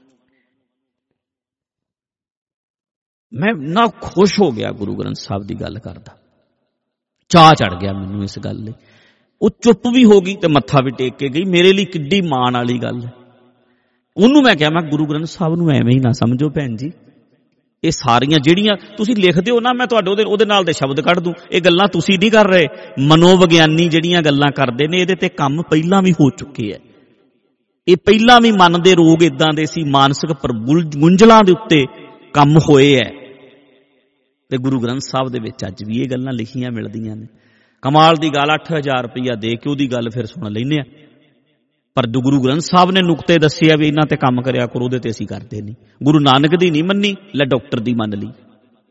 ਮੈਂ ਨਾ ਖੁਸ਼ ਹੋ ਗਿਆ ਗੁਰੂ ਗ੍ਰੰਥ ਸਾਹਿਬ ਦੀ ਗੱਲ ਕਰਦਾ, ਚਾਅ ਚੜ ਗਿਆ ਮੈਨੂੰ ਇਸ ਗੱਲ ਲਈ। ਉਹ ਚੁੱਪ ਵੀ ਹੋ ਗਈ ਤੇ ਮੱਥਾ ਵੀ ਟੇਕ ਕੇ ਗਈ। ਮੇਰੇ ਲਈ ਕਿੱਡੀ ਮਾਣ ਵਾਲੀ ਗੱਲ ਹੈ। ਉਹਨੂੰ ਮੈਂ ਕਿਹਾ, ਮੈਂ ਗੁਰੂ ਗ੍ਰੰਥ ਸਾਹਿਬ ਨੂੰ ਐਵੇਂ ਹੀ ਨਾ ਸਮਝੋ ਭੈਣ ਜੀ, ਇਹ ਸਾਰੀਆਂ ਜਿਹੜੀਆਂ ਤੁਸੀਂ ਲਿਖਦੇ ਹੋ ਨਾ, ਮੈਂ ਤੁਹਾਡੇ ਉਹਦੇ ਨਾਲ ਦੇ ਸ਼ਬਦ ਕੱਢ ਦੂੰ। ਇਹ ਗੱਲਾਂ ਤੁਸੀਂ ਨਹੀਂ ਕਰ ਰਹੇ, ਮਨੋਵਿਗਿਆਨੀ ਜਿਹੜੀਆਂ ਗੱਲਾਂ ਕਰਦੇ ਨੇ, ਇਹਦੇ ਤੇ ਕੰਮ ਪਹਿਲਾਂ ਵੀ ਹੋ ਚੁੱਕੇ ਹੈ। ਇਹ ਪਹਿਲਾਂ ਵੀ ਮਨ ਦੇ ਰੋਗ ਇਦਾਂ ਦੇ ਸੀ, ਮਾਨਸਿਕ ਗੁੰਝਲਾਂ ਦੇ ਉੱਤੇ ਕੰਮ ਹੋਏ ਹੈ। ਤੇ ਗੁਰੂ ਗ੍ਰੰਥ ਸਾਹਿਬ ਦੇ ਵਿੱਚ ਅੱਜ ਵੀ ਇਹ ਗੱਲਾਂ ਲਿਖੀਆਂ ਮਿਲਦੀਆਂ ਨੇ। ਕਮਾਲ ਦੀ ਗੱਲ, 8000 ਰੁਪਈਆ ਦੇ ਕੇ ਉਹਦੀ ਗੱਲ ਫਿਰ ਸੁਣ ਲੈਂਦੇ ਆ। ਪਰ ਜੋ ਗੁਰੂ ਗ੍ਰੰਥ ਸਾਹਿਬ ਨੇ ਨੁਕਤੇ ਦੱਸੇ ਆ ਵੀ ਇਹਨਾਂ ਤੇ ਕੰਮ ਕਰਿਆ ਕਰੋ, ਉਹਦੇ ਤੇ ਅਸੀਂ ਕਰਦੇ ਨਹੀਂ। ਗੁਰੂ ਨਾਨਕ ਦੀ ਨਹੀਂ ਮੰਨੀ, ਲੈ ਡਾਕਟਰ ਦੀ ਮੰਨ ਲਈ।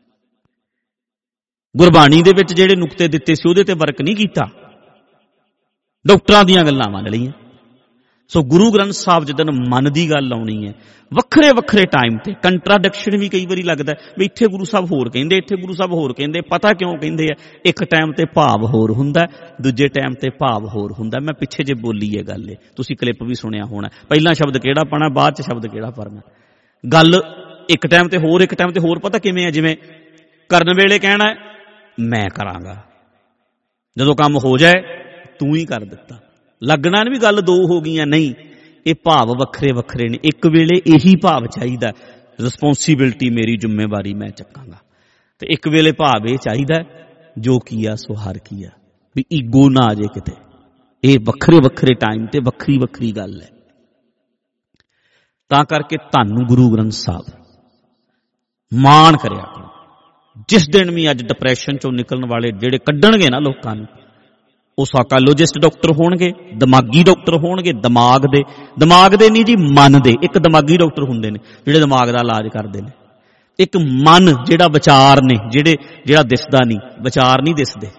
ਗੁਰਬਾਣੀ ਦੇ ਵਿੱਚ ਜਿਹੜੇ ਨੁਕਤੇ ਦਿੱਤੇ ਸੀ ਉਹਦੇ ਤੇ ਵਰਕ ਨਹੀਂ ਕੀਤਾ, ਡਾਕਟਰਾਂ ਦੀਆਂ ਗੱਲਾਂ ਮੰਨ ਲਈਆਂ। ਸੋ ਗੁਰੂ ਗ੍ਰੰਥ ਸਾਹਿਬ ਜਿੱਦਣ ਮਨ ਦੀ ਗੱਲ ਆਉਣੀ ਹੈ, ਵੱਖਰੇ ਵੱਖਰੇ ਟਾਈਮ ਤੇ ਕੰਟਰਾਡਿਕਸ਼ਨ ਵੀ ਕਈ ਵਾਰੀ ਲੱਗਦਾ ਵੀ ਇੱਥੇ ਗੁਰੂ ਸਾਹਿਬ ਹੋਰ ਕਹਿੰਦੇ, ਇੱਥੇ ਗੁਰੂ ਸਾਹਿਬ ਹੋਰ ਕਹਿੰਦੇ। ਪਤਾ ਕਿਉਂ ਕਹਿੰਦੇ ਆ? ਇੱਕ ਟਾਈਮ ਤੇ ਭਾਵ ਹੋਰ ਹੁੰਦਾ, ਦੂਜੇ ਟਾਈਮ ਤੇ ਭਾਵ ਹੋਰ ਹੁੰਦਾ। ਮੈਂ ਪਿੱਛੇ ਜੇ ਬੋਲੀ ਹੈ ਗੱਲ, ਤੁਸੀਂ ਕਲਿੱਪ ਵੀ ਸੁਣਿਆ ਹੋਣਾ, ਪਹਿਲਾਂ ਸ਼ਬਦ ਕਿਹੜਾ ਪਾਣਾ, ਬਾਅਦ ਚ ਸ਼ਬਦ ਕਿਹੜਾ ਪੜਨਾ। ਗੱਲ ਇੱਕ ਟਾਈਮ ਤੇ ਹੋਰ, ਇੱਕ ਟਾਈਮ ਤੇ ਹੋਰ। ਪਤਾ ਕਿਵੇਂ ਹੈ? ਜਿਵੇਂ ਕਰਨ ਵੇਲੇ ਕਹਿਣਾ ਮੈਂ ਕਰਾਂਗਾ, ਜਦੋਂ ਕੰਮ ਹੋ ਜਾਏ ਤੂੰ ਹੀ ਕਰ ਦਿੱਤਾ। ਲੱਗਣਾ ਵੀ ਗੱਲ ਦੋ ਹੋ ਗਈਆਂ, ਨਹੀਂ, ਇਹ ਭਾਵ ਵੱਖਰੇ ਵੱਖਰੇ ਨੇ। ਇੱਕ ਵੇਲੇ ਇਹੀ ਭਾਵ ਚਾਹੀਦਾ, ਰਿਸਪੌਂਸੀਬਿਲਟੀ ਮੇਰੀ, ਜ਼ਿੰਮੇਵਾਰੀ ਮੈਂ ਚੱਕਾਂਗਾ, ਤੇ ਇੱਕ ਵੇਲੇ ਭਾਵ ਇਹ ਚਾਹੀਦਾ ਜੋ ਕੀਆ ਸੋ ਹਰ ਕੀਆ, ਵੀ ਈਗੋ ਨਾ ਆ ਜੇ ਕਿਤੇ। ਇਹ ਵੱਖਰੇ ਵੱਖਰੇ ਟਾਈਮ ਤੇ ਵੱਖਰੀ ਵੱਖਰੀ ਗੱਲ ਹੈ। ਤਾਂ ਕਰਕੇ ਤੁਹਾਨੂੰ ਗੁਰੂ ਗ੍ਰੰਥ ਸਾਹਿਬ ਮਾਣ ਕਰਿਆ ਕਰੋ। ਜਿਸ ਦਿਨ ਵੀ ਅੱਜ ਡਿਪਰੈਸ਼ਨ ਚੋਂ ਨਿਕਲਣ ਵਾਲੇ ਜਿਹੜੇ ਕੱਢਣਗੇ ਨਾ ਲੋਕਾਂ ਨੂੰ, ਉਹ ਸਾਈਕੋਲੋਜਿਸਟ ਡਾਕਟਰ ਹੋਣਗੇ, ਦਿਮਾਗੀ ਡਾਕਟਰ ਹੋਣਗੇ। ਦਿਮਾਗ ਦੇ ਨਹੀਂ ਜੀ, ਮਨ ਦੇ। ਇੱਕ ਦਿਮਾਗੀ ਡਾਕਟਰ ਹੁੰਦੇ ਨੇ ਜਿਹੜੇ ਦਿਮਾਗ ਦਾ ਇਲਾਜ ਕਰਦੇ ਨੇ, ਇੱਕ ਮਨ ਜਿਹੜਾ ਵਿਚਾਰ ਨੇ, ਜਿਹੜਾ ਦਿਸਦਾ ਨਹੀਂ, ਵਿਚਾਰ ਨਹੀਂ ਦਿਸਦੇ,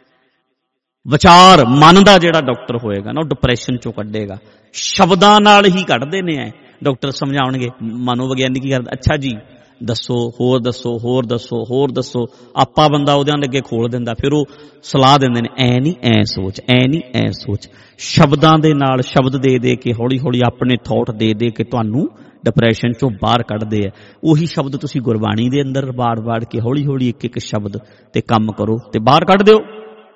ਵਿਚਾਰ ਮਨ ਦਾ ਜਿਹੜਾ ਡਾਕਟਰ ਹੋਏਗਾ ਨਾ, ਉਹ ਡਿਪਰੈਸ਼ਨ ਚੋਂ ਕੱਢੇਗਾ। ਸ਼ਬਦਾਂ ਨਾਲ ਹੀ ਕੱਢਦੇ ਨੇ ਐ ਡਾਕਟਰ, ਸਮਝਾਉਣਗੇ। ਮਨੋਵਿਗਿਆਨੀ ਕੀ ਕਰਦਾ? ਅੱਛਾ ਜੀ ਦੱਸੋ, ਹੋਰ ਦੱਸੋ, ਹੋਰ ਦੱਸੋ, ਹੋਰ ਦੱਸੋ। ਆਪਾ ਬੰਦਾ ਉਹਦੇ ਅੱਗੇ ਖੋਲ ਦਿੰਦਾ, ਫਿਰ ਉਹ ਸਲਾਹ ਦਿੰਦੇ ਨੇ, ਐ ਨਹੀਂ ਐ ਸੋਚ, ਐ ਨਹੀਂ ਐ ਸੋਚ। ਸ਼ਬਦਾਂ ਦੇ ਨਾਲ, ਸ਼ਬਦ ਦੇ ਦੇ ਕੇ, ਹੌਲੀ ਹੌਲੀ ਆਪਣੇ ਥਾਟ ਦੇ ਦੇ ਕੇ ਤੁਹਾਨੂੰ ਡਿਪਰੈਸ਼ਨ ਚੋਂ ਬਾਹਰ ਕੱਢਦੇ ਆ। ਉਹੀ ਸ਼ਬਦ ਤੁਸੀਂ ਗੁਰਬਾਣੀ ਦੇ ਅੰਦਰ ਵਾੜ ਕੇ ਹੌਲੀ ਹੌਲੀ ਇੱਕ ਇੱਕ ਸ਼ਬਦ ਤੇ ਕੰਮ ਕਰੋ ਤੇ ਬਾਹਰ ਕੱਢ ਦਿਓ।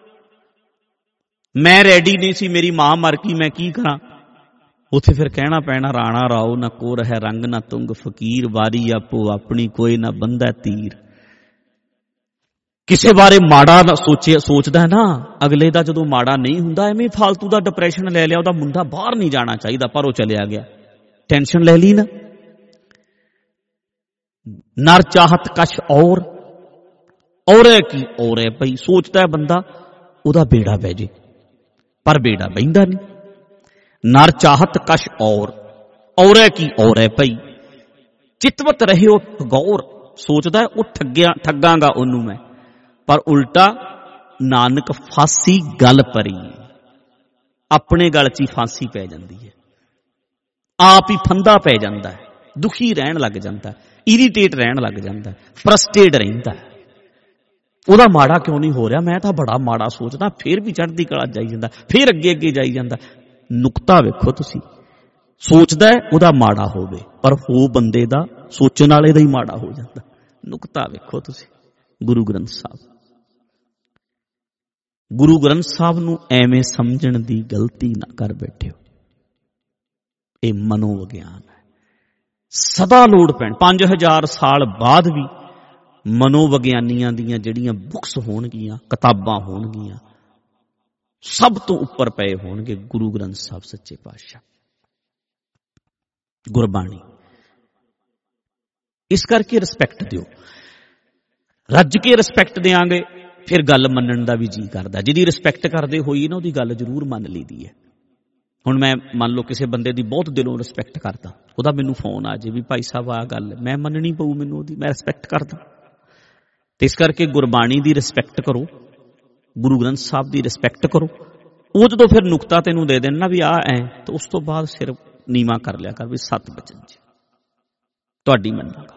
ਮੈਂ ਰੈਡੀ ਨਹੀਂ ਸੀ, ਮੇਰੀ ਮਾਂ ਮਰ ਗਈ, ਮੈਂ ਕੀ ਕਰਾਂ? ਉੱਥੇ ਫਿਰ ਕਹਿਣਾ ਪੈਣਾ, ਰਾਣਾ ਰਾਓ ਨਾ ਕੋਰ ਹੈ ਰੰਗ ਨਾ ਤੁੰਗ ਫਕੀਰ, ਵਾਰੀ ਆਪੋ ਆਪਣੀ ਕੋਈ ਨਾ ਬੰਦਾ ਤੀਰ। ਕਿਸੇ ਬਾਰੇ ਮਾੜਾ ਸੋਚਦਾ ਹੈ ਨਾ, ਅਗਲੇ ਦਾ ਜਦੋਂ ਮਾੜਾ ਨਹੀਂ ਹੁੰਦਾ, ਐਵੇਂ ਫਾਲਤੂ ਦਾ ਡਿਪਰੈਸ਼ਨ ਲੈ ਲਿਆ। ਉਹਦਾ ਮੁੰਡਾ ਬਾਹਰ ਨਹੀਂ ਜਾਣਾ ਚਾਹੀਦਾ, ਪਰ ਉਹ ਚਲਿਆ ਗਿਆ, ਟੈਨਸ਼ਨ ਲੈ ਲਈ ਨਾ। ਨਰ ਚਾਹਤ ਕਛ ਔਰ ਹੈ ਕੀ ਔਰ ਹੈ ਭਈ। ਸੋਚਦਾ ਹੈ ਬੰਦਾ ਉਹਦਾ ਬੇੜਾ ਬਹਿ ਜੇ, ਪਰ ਬੇੜਾ ਬਹਿੰਦਾ ਨਹੀਂ। ਨਰ ਚਾਹਤ ਕਛ ਔਰ ਹੈ ਕੀ ਔਰ ਹੈ ਭਈ, ਚਿਤਵਤ ਰਹਿਓ ਗੌਰ। ਸੋਚਦਾ ਉਹ ਠੱਗਾਂਗਾ ਉਹਨੂੰ ਮੈਂ, ਪਰ ਉਲਟਾ ਨਾਨਕ ਫਾਂਸੀ ਗਲ ਪਰੀ, ਆਪਣੇ ਗਲ 'ਚ ਹੀ ਫਾਂਸੀ ਪੈ ਜਾਂਦੀ ਹੈ। ਆਪ ਹੀ ਫੰਦਾ ਪੈ ਜਾਂਦਾ ਹੈ, ਦੁਖੀ ਰਹਿਣ ਲੱਗ ਜਾਂਦਾ, ਇਰੀਟੇਟ ਰਹਿਣ ਲੱਗ ਜਾਂਦਾ, ਫਰਸਟ੍ਰੇਟ ਰਹਿੰਦਾ। ਉਹਦਾ ਮਾੜਾ ਕਿਉਂ ਨਹੀਂ ਹੋ ਰਿਹਾ? ਮੈਂ ਤਾਂ ਬੜਾ ਮਾੜਾ ਸੋਚਦਾ, ਫਿਰ ਵੀ ਚੜ੍ਹਦੀ ਕਲਾ ਜਾਈ ਜਾਂਦਾ, ਫਿਰ ਅੱਗੇ ਅੱਗੇ ਜਾਈ ਜਾਂਦਾ। ਨੁਕਤਾ ਵੇਖੋ ਤੁਸੀਂ, ਸੋਚਦਾ ਉਹਦਾ ਮਾੜਾ ਹੋਵੇ, ਪਰ ਹੋ ਬੰਦੇ ਦਾ, ਸੋਚਣ ਵਾਲੇ ਦਾ ਹੀ ਮਾੜਾ ਹੋ ਜਾਂਦਾ। ਨੁਕਤਾ ਵੇਖੋ ਤੁਸੀਂ। ਗੁਰੂ ਗ੍ਰੰਥ ਸਾਹਿਬ ਨੂੰ ਐਵੇਂ ਸਮਝਣ ਦੀ ਗਲਤੀ ਨਾ ਕਰ ਬੈਠਿਓ। ਇਹ ਮਨੋਵਿਗਿਆਨ ਹੈ, ਸਦਾ ਲੋੜ ਪੈਣ। 5000 ਸਾਲ ਬਾਅਦ ਵੀ ਮਨੋਵਿਗਿਆਨੀਆਂ ਦੀਆਂ ਜਿਹੜੀਆਂ ਬੁੱਕਸ ਹੋਣਗੀਆਂ, ਕਿਤਾਬਾਂ ਹੋਣਗੀਆਂ, ਸਭ ਤੋਂ ਉੱਪਰ ਪਏ ਹੋਣਗੇ ਗੁਰੂ ਗ੍ਰੰਥ ਸਾਹਿਬ ਸੱਚੇ ਪਾਤਸ਼ਾਹ, ਗੁਰਬਾਣੀ। ਇਸ ਕਰਕੇ ਰਿਸਪੈਕਟ ਦਿਓ, ਰੱਜ ਕੇ ਰਿਸਪੈਕਟ ਦਿਆਂਗੇ, ਫਿਰ ਗੱਲ ਮੰਨਣ ਦਾ ਵੀ ਜੀ ਕਰਦਾ। ਜਿਹਦੀ ਰਿਸਪੈਕਟ ਕਰਦੇ ਹੋਈ ਨਾ, ਉਹਦੀ ਗੱਲ ਜ਼ਰੂਰ ਮੰਨ ਲਈਦੀ ਹੈ। ਹੁਣ ਮੈਂ ਮੰਨ ਲਓ ਕਿਸੇ ਬੰਦੇ ਦੀ ਬਹੁਤ ਦਿਲੋਂ ਰਿਸਪੈਕਟ ਕਰਦਾ, ਉਹਦਾ ਮੈਨੂੰ ਫੋਨ ਆ ਜੇ ਵੀ ਭਾਈ ਸਾਹਿਬ ਆਹ ਗੱਲ, ਮੈਂ ਮੰਨਣੀ ਪਊ ਮੈਨੂੰ ਉਹਦੀ, ਮੈਂ ਰਿਸਪੈਕਟ ਕਰਦਾ। ਤੇ ਇਸ ਕਰਕੇ ਗੁਰਬਾਣੀ ਦੀ ਰਿਸਪੈਕਟ ਕਰੋ, ਗੁਰੂ ਗ੍ਰੰਥ ਸਾਹਿਬ ਦੀ ਰਿਸਪੈਕਟ ਕਰੋ। ਉਹ ਜਦੋਂ ਫਿਰ ਨੁਕਤਾ ਤੈਨੂੰ ਦੇ ਦੇਣ ਨਾ ਵੀ ਆਹ ਐ, ਤੇ ਉਸ ਤੋਂ ਬਾਅਦ ਸਿਰ ਨੀਵਾਂ ਕਰ ਲਿਆ ਕਰ ਵੀ ਸਤ ਬਚਨ ਜੀ ਤੁਹਾਡੀ ਮੰਨਾਂਗਾ।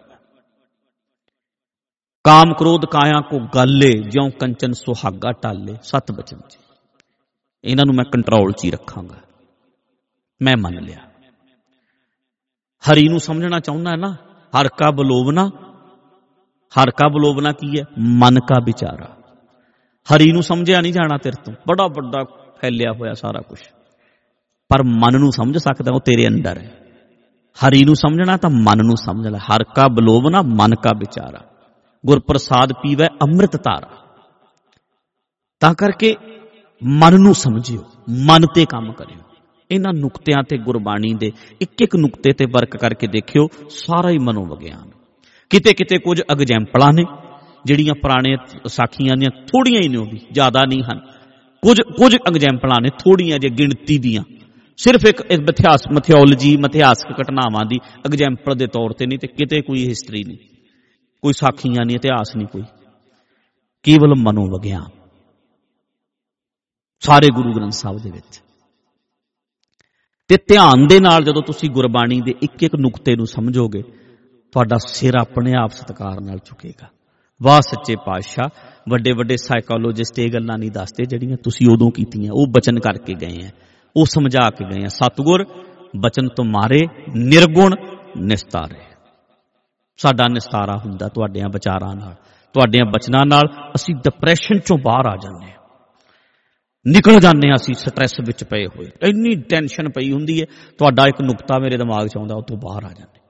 ਕਾਮ ਕ੍ਰੋਧ ਕਾਇਆ ਕੋ ਗਾਲੇ, ਜਿਉਂ ਕੰਚਨ ਸੁਹਾਗਾ ਟਾਲੇ। ਸਤ ਬਚਨ ਜੀ, ਇਹਨਾਂ ਨੂੰ ਮੈਂ ਕੰਟਰੋਲ 'ਚ ਹੀ ਰੱਖਾਂਗਾ, ਮੈਂ ਮੰਨ ਲਿਆ। ਹਰੀ ਨੂੰ ਸਮਝਣਾ ਚਾਹੁੰਦਾ ਨਾ, ਹਰ ਕਾ ਬਲੋਵਨਾ। ਹਰ ਕਾ ਬਲੋਵਨਾ ਕੀ ਹੈ? ਮਨ ਕਾ ਵਿਚਾਰਾ। ਹਰੀ ਨੂੰ ਸਮਝਿਆ ਨਹੀਂ ਜਾਣਾ ਤੇਰੇ ਤੋਂ, ਬੜਾ ਵੱਡਾ ਫੈਲਿਆ ਹੋਇਆ ਸਾਰਾ ਕੁਝ, ਪਰ ਮਨ ਨੂੰ ਸਮਝ ਸਕਦਾ, ਉਹ ਤੇਰੇ ਅੰਦਰ ਹੈ। ਹਰੀ ਨੂੰ ਸਮਝਣਾ ਤਾਂ ਮਨ ਨੂੰ ਸਮਝ ਲੈ। ਹਰ ਕਾ ਬਲੋਵਨਾ ਮਨ ਕਾ ਵਿਚਾਰਾ, ਗੁਰ ਪ੍ਰਸਾਦ ਪੀਵੈ ਅੰਮ੍ਰਿਤ ਧਾਰਾ। ਤਾਂ ਕਰਕੇ ਮਨ ਨੂੰ ਸਮਝਿਓ, ਮਨ ਤੇ ਕੰਮ ਕਰਿਓ। ਇਹਨਾਂ ਨੁਕਤਿਆਂ ਤੇ, ਗੁਰਬਾਣੀ ਦੇ ਇੱਕ ਇੱਕ ਨੁਕਤੇ ਤੇ ਵਰਕ ਕਰਕੇ ਦੇਖਿਓ, ਸਾਰਾ ਹੀ ਮਨੋਵਿਗਿਆਨ। ਕਿਤੇ ਕਿਤੇ ਕੁਝ ਐਗਜ਼ੈਂਪਲਾਂ ਨੇ ਜਿਹੜੀਆਂ ਪੁਰਾਣੇ ਸਾਖੀਆਂ ਦੀਆਂ, ਥੋੜੀਆਂ ਹੀ ਨੇ, ਉਹ ਵੀ ਜ਼ਿਆਦਾ ਨਹੀਂ ਹਨ। ਕੁਝ ਐਗਜ਼ੈਂਪਲਾਂ ਨੇ ਥੋੜੀਆਂ ਜਿਹੀ ਗਿਣਤੀ ਦੀਆਂ, ਸਿਰਫ ਇੱਕ ਮਿਥਿਓਲੋਜੀ, ਮਿਥਿਹਾਸਕ ਘਟਨਾਵਾਂ ਦੀ ਐਗਜ਼ੈਂਪਲ ਦੇ ਤੌਰ ਤੇ, ਨਹੀਂ ਤੇ ਕਿਤੇ ਕੋਈ ਹਿਸਟਰੀ ਨਹੀਂ, ਕੋਈ ਸਾਖੀਆਂ ਨਹੀਂ, ਇਤਿਹਾਸ ਨਹੀਂ, ਕੋਈ ਕੇਵਲ ਮਨੋਵਿਗਿਆਨ ਸਾਰੇ ਗੁਰੂ ਗ੍ਰੰਥ ਸਾਹਿਬ ਦੇ ਵਿੱਚ। ਤੇ ਧਿਆਨ ਦੇ ਨਾਲ ਜਦੋਂ ਤੁਸੀਂ ਗੁਰਬਾਣੀ ਦੇ ਇੱਕ ਇੱਕ ਨੁਕਤੇ ਨੂੰ ਸਮਝੋਗੇ, ਤੁਹਾਡਾ ਸਿਰ ਆਪਣੇ ਆਪ ਸਤਿਕਾਰ ਨਾਲ ਝੁਕੇਗਾ। ਵਾਹ ਸੱਚੇ ਪਾਤਸ਼ਾਹ, ਵੱਡੇ ਵੱਡੇ ਸਾਈਕੋਲੋਜਿਸਟ ਇਹ ਗੱਲਾਂ ਨਹੀਂ ਦੱਸਦੇ ਜਿਹੜੀਆਂ ਤੁਸੀਂ ਉਦੋਂ ਕੀਤੀਆਂ। ਉਹ ਬਚਨ ਕਰਕੇ ਗਏ ਆ, ਉਹ ਸਮਝਾ ਕੇ ਗਏ ਆ। ਸਤਿਗੁਰ ਬਚਨ ਤੁਮਾਰੇ ਨਿਰਗੁਣ ਨਿਸਤਾਰੇ। ਸਾਡਾ ਨਿਸਤਾਰਾ ਹੁੰਦਾ ਤੁਹਾਡਿਆਂ ਵਿਚਾਰਾਂ ਨਾਲ, ਤੁਹਾਡਿਆਂ ਬਚਨਾਂ ਨਾਲ। ਅਸੀਂ ਡਿਪਰੈਸ਼ਨ ਚੋਂ ਬਾਹਰ ਆ ਜਾਂਦੇ ਹਾਂ, ਨਿਕਲ ਜਾਂਦੇ ਹਾਂ ਅਸੀਂ ਸਟਰੈਸ ਵਿੱਚ ਪਏ ਹੋਏ। ਇੰਨੀ ਟੈਨਸ਼ਨ ਪਈ ਹੁੰਦੀ ਹੈ, ਤੁਹਾਡਾ ਇੱਕ ਨੁਕਤਾ ਮੇਰੇ ਦਿਮਾਗ 'ਚ ਆਉਂਦਾ, ਉਹ ਤੋਂ ਬਾਹਰ ਆ ਜਾਂਦੇ।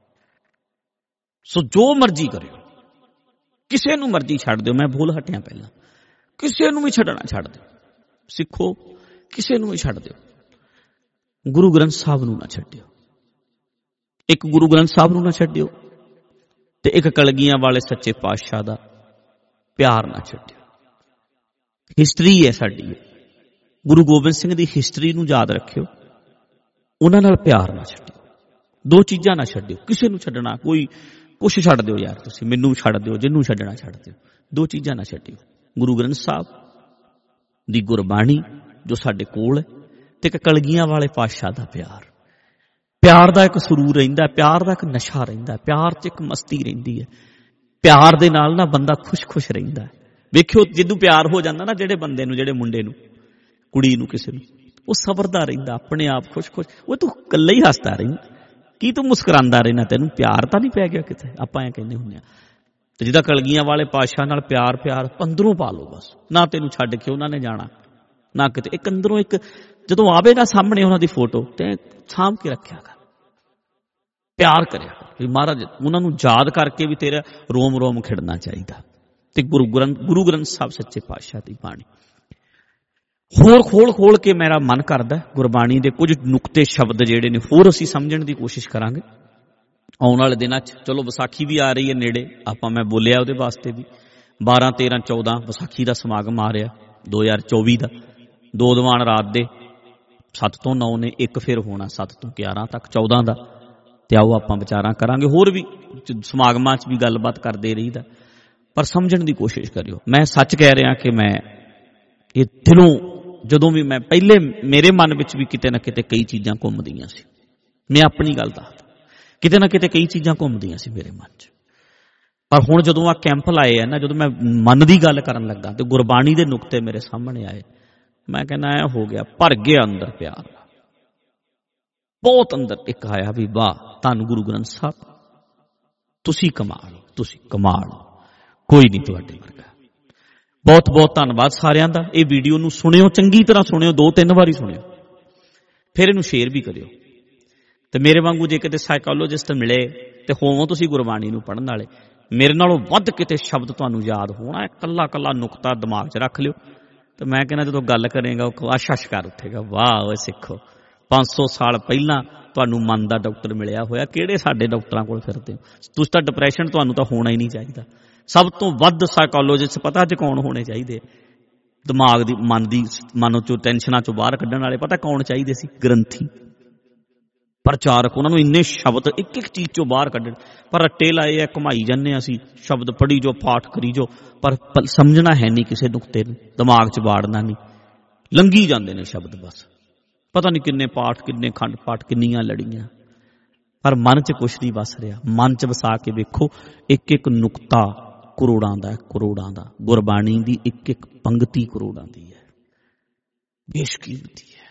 ਸੋ ਜੋ ਮਰਜ਼ੀ ਕਰਿਓ, ਕਿਸੇ ਨੂੰ ਮਰਜ਼ੀ ਛੱਡ ਦਿਓ। ਮੈਂ ਭੁੱਲ ਹਟਿਆ ਪਹਿਲਾਂ, ਕਿਸੇ ਨੂੰ ਵੀ ਛੱਡਣਾ ਛੱਡ ਦਿਓ। ਸਿੱਖੋ, ਕਿਸੇ ਨੂੰ ਵੀ ਛੱਡ ਦਿਓ, ਗੁਰੂ ਗ੍ਰੰਥ ਸਾਹਿਬ ਨੂੰ ਨਾ ਛੱਡਿਓ। ਇੱਕ ਗੁਰੂ ਗ੍ਰੰਥ ਸਾਹਿਬ ਨੂੰ ਨਾ ਛੱਡਿਓ ਤੇ ਇੱਕ ਕਲਗੀਆਂ ਵਾਲੇ ਸੱਚੇ ਪਾਤਸ਼ਾਹ ਦਾ ਪਿਆਰ ਨਾ ਛੱਡਿਓ। ਹਿਸਟਰੀ ਹੈ ਸਾਡੀ, ਗੁਰੂ ਗੋਬਿੰਦ ਸਿੰਘ ਦੀ ਹਿਸਟਰੀ ਨੂੰ ਯਾਦ ਰੱਖਿਓ, ਉਹਨਾਂ ਨਾਲ ਪਿਆਰ ਨਾ ਛੱਡਿਓ। ਦੋ ਚੀਜ਼ਾਂ ਨਾ ਛੱਡਿਓ, ਕਿਸੇ ਨੂੰ ਛੱਡਣਾ, ਕੋਈ ਕੁਛ ਛੱਡ ਦਿਓ ਯਾਰ, ਤੁਸੀਂ ਮੈਨੂੰ ਛੱਡ ਦਿਓ, ਜਿਹਨੂੰ ਛੱਡਣਾ ਛੱਡ ਦਿਓ। ਦੋ ਚੀਜ਼ਾਂ ਨਾ ਛੱਡਿਓ, ਗੁਰੂ ਗ੍ਰੰਥ ਸਾਹਿਬ ਦੀ ਗੁਰਬਾਣੀ ਜੋ ਸਾਡੇ ਕੋਲ ਹੈ, ਤੇ ਇੱਕ ਕਲਗੀਆਂ ਵਾਲੇ ਪਾਤਸ਼ਾਹ ਦਾ ਪਿਆਰ। ਪਿਆਰ ਦਾ ਇੱਕ ਸਰੂਰ ਰਹਿੰਦਾ, ਪਿਆਰ ਦਾ ਇੱਕ ਨਸ਼ਾ ਰਹਿੰਦਾ, ਪਿਆਰ 'ਚ ਇੱਕ ਮਸਤੀ ਰਹਿੰਦੀ ਹੈ। ਪਿਆਰ ਦੇ ਨਾਲ ਨਾ ਬੰਦਾ ਖੁਸ਼ ਰਹਿੰਦਾ। ਵੇਖਿਓ, ਜਦੋਂ ਪਿਆਰ ਹੋ ਜਾਂਦਾ ਨਾ ਜਿਹੜੇ ਬੰਦੇ ਨੂੰ, ਜਿਹੜੇ ਮੁੰਡੇ ਨੂੰ, ਕੁੜੀ ਨੂੰ, ਕਿਸੇ ਨੂੰ, ਉਹ ਸਬਰਦਾ ਰਹਿੰਦਾ, ਆਪਣੇ ਆਪ ਖੁਸ਼। ਉਹ ਤੂੰ ਇਕੱਲਾ ਹੀ ਹੱਸਦਾ ਰਹਿੰਦਾ, ਕੀ ਤੂੰ ਮੁਸਕਰਾਉਂਦਾ ਰਹਿਣਾ, ਤੈਨੂੰ ਪਿਆਰ ਤਾਂ ਨਹੀਂ ਪੈ ਗਿਆ ਕਿਤੇ? ਆਪਾਂ ਐਂ ਕਹਿੰਦੇ ਹੁੰਦੇ ਆ। ਤੇ ਜਿਹਦਾ ਕਲਗੀਆਂ ਵਾਲੇ ਪਾਤਸ਼ਾਹ ਨਾਲ ਪਿਆਰ ਅੰਦਰੋਂ ਪਾ ਲਓ ਬਸ। ਨਾ ਤੈਨੂੰ ਛੱਡ ਕੇ ਉਹਨਾਂ ਨੇ ਜਾਣਾ, ਨਾ ਕਿਤੇ। ਇੱਕ ਅੰਦਰੋਂ ਇੱਕ ਜਦੋਂ ਆਵੇ ਨਾ ਸਾਹਮਣੇ ਉਹਨਾਂ ਦੀ ਫੋਟੋ, ਤੇ ਸਾਂਭ ਕੇ ਰੱਖਿਆ ਕਰ, ਪਿਆਰ ਕਰਿਆ ਕਰ। ਮਹਾਰਾਜ ਉਹਨਾਂ ਨੂੰ ਯਾਦ ਕਰਕੇ ਵੀ ਤੇਰਾ ਰੋਮ ਰੋਮ ਖਿੜਨਾ ਚਾਹੀਦਾ। ਤੇ ਗੁਰੂ ਗ੍ਰੰਥ ਸਾਹਿਬ ਸੱਚੇ ਪਾਤਸ਼ਾਹ ਦੀ ਬਾਣੀ ਹੋਰ ਖੋਲ ਕੇ ਮੇਰਾ ਮਨ ਕਰਦਾ ਗੁਰਬਾਣੀ ਦੇ ਕੁਝ ਨੁਕਤੇ ਸ਼ਬਦ ਜਿਹੜੇ ਨੇ ਹੋਰ ਅਸੀਂ ਸਮਝਣ ਦੀ ਕੋਸ਼ਿਸ਼ ਕਰਾਂਗੇ ਆਉਣ ਵਾਲੇ ਦਿਨਾਂ 'ਚ। ਚਲੋ ਵਿਸਾਖੀ ਵੀ ਆ ਰਹੀ ਹੈ ਨੇੜੇ, ਮੈਂ ਬੋਲਿਆ ਉਹਦੇ ਵਾਸਤੇ ਵੀ। 12, 13, 14 ਵਿਸਾਖੀ ਦਾ ਸਮਾਗਮ ਆ ਰਿਹਾ 2024 ਦਾ। 2 ਦੀਵਾਨ ਰਾਤ ਦੇ 7 ਤੋਂ 9 ਨੇ, ਇੱਕ ਫਿਰ ਹੋਣਾ 7 ਤੋਂ 11 ਤੱਕ 14 ਦਾ। ਤੇ ਆਓ ਆਪਾਂ ਵਿਚਾਰਾਂ ਕਰਾਂਗੇ, ਹੋਰ ਵੀ ਸਮਾਗਮਾਂ 'ਚ ਵੀ ਗੱਲਬਾਤ ਕਰਦੇ ਰਹੀਦਾ, ਪਰ ਸਮਝਣ ਦੀ ਕੋਸ਼ਿਸ਼ ਕਰਿਓ। ਮੈਂ ਸੱਚ ਕਹਿ ਰਿਹਾ ਕਿ ਮੈਂ ਇਹ ਦਿਲੋਂ, ਜਦੋਂ ਵੀ ਮੈਂ ਪਹਿਲੇ ਮੇਰੇ ਮਨ ਵਿੱਚ ਵੀ ਕਿਤੇ ਨਾ ਕਿਤੇ ਕਈ ਚੀਜ਼ਾਂ ਘੁੰਮਦੀਆਂ ਸੀ। ਮੈਂ ਆਪਣੀ ਗੱਲ ਦੱਸਦਾ, ਕਿਤੇ ਨਾ ਕਿਤੇ ਕਈ ਚੀਜ਼ਾਂ ਘੁੰਮਦੀਆਂ ਸੀ ਮੇਰੇ ਮਨ 'ਚ। ਪਰ ਹੁਣ ਜਦੋਂ ਆ ਕੈਂਪ ਲਾਏ ਆ ਨਾ, ਜਦੋਂ ਮੈਂ ਮਨ ਦੀ ਗੱਲ ਕਰਨ ਲੱਗਾ ਤੇ ਗੁਰਬਾਣੀ ਦੇ ਨੁਕਤੇ ਮੇਰੇ ਸਾਹਮਣੇ ਆਏ, ਮੈਂ ਕਹਿੰਦਾ ਐ ਹੋ ਗਿਆ, ਭਰ ਗਿਆ ਅੰਦਰ ਪਿਆਰ, ਬਹੁਤ ਅੰਦਰ ਇੱਕ ਆਇਆ ਵੀ ਵਾਹ, ਧੰਨ ਗੁਰੂ ਗ੍ਰੰਥ ਸਾਹਿਬ, ਤੁਸੀਂ ਕਮਾਲ, ਤੁਸੀਂ ਕਮਾਲ, ਕੋਈ ਨਹੀਂ ਤੁਹਾਡੇ ਵਰਗਾ। ਬਹੁਤ ਬਹੁਤ ਧੰਨਵਾਦ ਸਾਰਿਆਂ ਦਾ। ਇਹ ਵੀਡੀਓ ਨੂੰ ਸੁਣਿਓ, ਚੰਗੀ ਤਰ੍ਹਾਂ ਸੁਣਿਓ, 2-3 ਵਾਰੀ ਸੁਣਿਓ, ਫਿਰ ਇਹਨੂੰ ਸ਼ੇਅਰ ਵੀ ਕਰਿਓ। ਤੇ ਮੇਰੇ ਵਾਂਗੂ ਜੇ ਕਿਤੇ ਸਾਈਕੋਲੋਜਿਸਟ ਮਿਲੇ ਤੇ ਹੋਵੋ ਤੁਸੀਂ ਗੁਰਬਾਣੀ ਨੂੰ ਪੜ੍ਹਨ ਵਾਲੇ, ਮੇਰੇ ਨਾਲੋਂ ਵੱਧ ਕਿਤੇ ਸ਼ਬਦ ਤੁਹਾਨੂੰ ਯਾਦ ਹੋਣਾ, ਇਕੱਲਾ ਇਕੱਲਾ ਨੁਕਤਾ ਦਿਮਾਗ 'ਚ ਰੱਖ ਲਿਓ। ਤੇ ਮੈਂ ਕਹਿੰਦਾ ਜਦੋਂ ਗੱਲ ਕਰੇਗਾ ਉਹ ਆਸ਼ਾਸ਼ ਕਰ ਉੱਠੇਗਾ, ਵਾਹ ਓਏ ਸਿੱਖੋ, 500 ਸਾਲ ਪਹਿਲਾਂ ਤੁਹਾਨੂੰ ਮਨ ਦਾ ਡਾਕਟਰ ਮਿਲਿਆ ਹੋਇਆ, ਕਿਹੜੇ ਸਾਡੇ ਡਾਕਟਰਾਂ ਕੋਲ ਫਿਰਦੇ ਹੋ ਤੁਸੀਂ? ਤਾਂ ਡਿਪਰੈਸ਼ਨ ਤੁਹਾਨੂੰ ਤਾਂ ਹੋਣਾ ਹੀ ਨਹੀਂ ਚਾਹੀਦਾ। ਸਭ ਤੋਂ ਵੱਧ ਸਾਈਕੋਲੋਜਿਸਟ ਪਤਾ ਅੱਜ ਕੌਣ ਹੋਣੇ ਚਾਹੀਦੇ? ਦਿਮਾਗ ਦੀ, ਮਨ ਚੋਂ ਟੈਨਸ਼ਨਾਂ ਚੋਂ ਬਾਹਰ ਕੱਢਣ ਵਾਲੇ ਪਤਾ ਕੌਣ ਚਾਹੀਦੇ ਸੀ? ਗ੍ਰੰਥੀ, ਪ੍ਰਚਾਰਕ। ਉਹਨਾਂ ਨੂੰ ਇੰਨੇ ਸ਼ਬਦ ਇੱਕ ਇੱਕ ਚੀਜ਼ ਚੋਂ ਬਾਹਰ ਕੱਢਣ, ਪਰ ਰੱਟੇ ਲਾਏ ਆ, ਘੁਮਾਈ ਜਾਂਦੇ ਅਸੀਂ, ਸ਼ਬਦ ਪੜ੍ਹੀ ਜੋ, ਪਾਠ ਕਰੀ ਜੋ, ਪਰ ਸਮਝਣਾ ਹੈ ਨਹੀਂ ਕਿਸੇ ਨੁਕਤੇ ਨੂੰ, ਦਿਮਾਗ 'ਚ ਵਾੜਨਾ ਨਹੀਂ, ਲੰਘੀ ਜਾਂਦੇ ਨੇ ਸ਼ਬਦ ਬਸ। ਪਤਾ ਨਹੀਂ ਕਿੰਨੇ ਪਾਠ, ਕਿੰਨੇ ਖੰਡ ਪਾਠ, ਕਿੰਨੀਆਂ ਲੜੀਆਂ, ਪਰ ਮਨ 'ਚ ਕੁਛ ਨਹੀਂ ਵਸ ਰਿਹਾ। ਮਨ 'ਚ ਵਸਾ ਕੇ ਵੇਖੋ, ਇੱਕ ਇੱਕ ਨੁਕਤਾ ਕਰੋੜਾਂ ਦਾ, ਕਰੋੜਾਂ ਦਾ। ਗੁਰਬਾਣੀ ਦੀ ਇੱਕ ਇੱਕ ਪੰਗਤੀ ਕਰੋੜਾਂ ਦੀ ਹੈ, ਬੇਸ਼ਕੀਮਤੀ ਹੈ।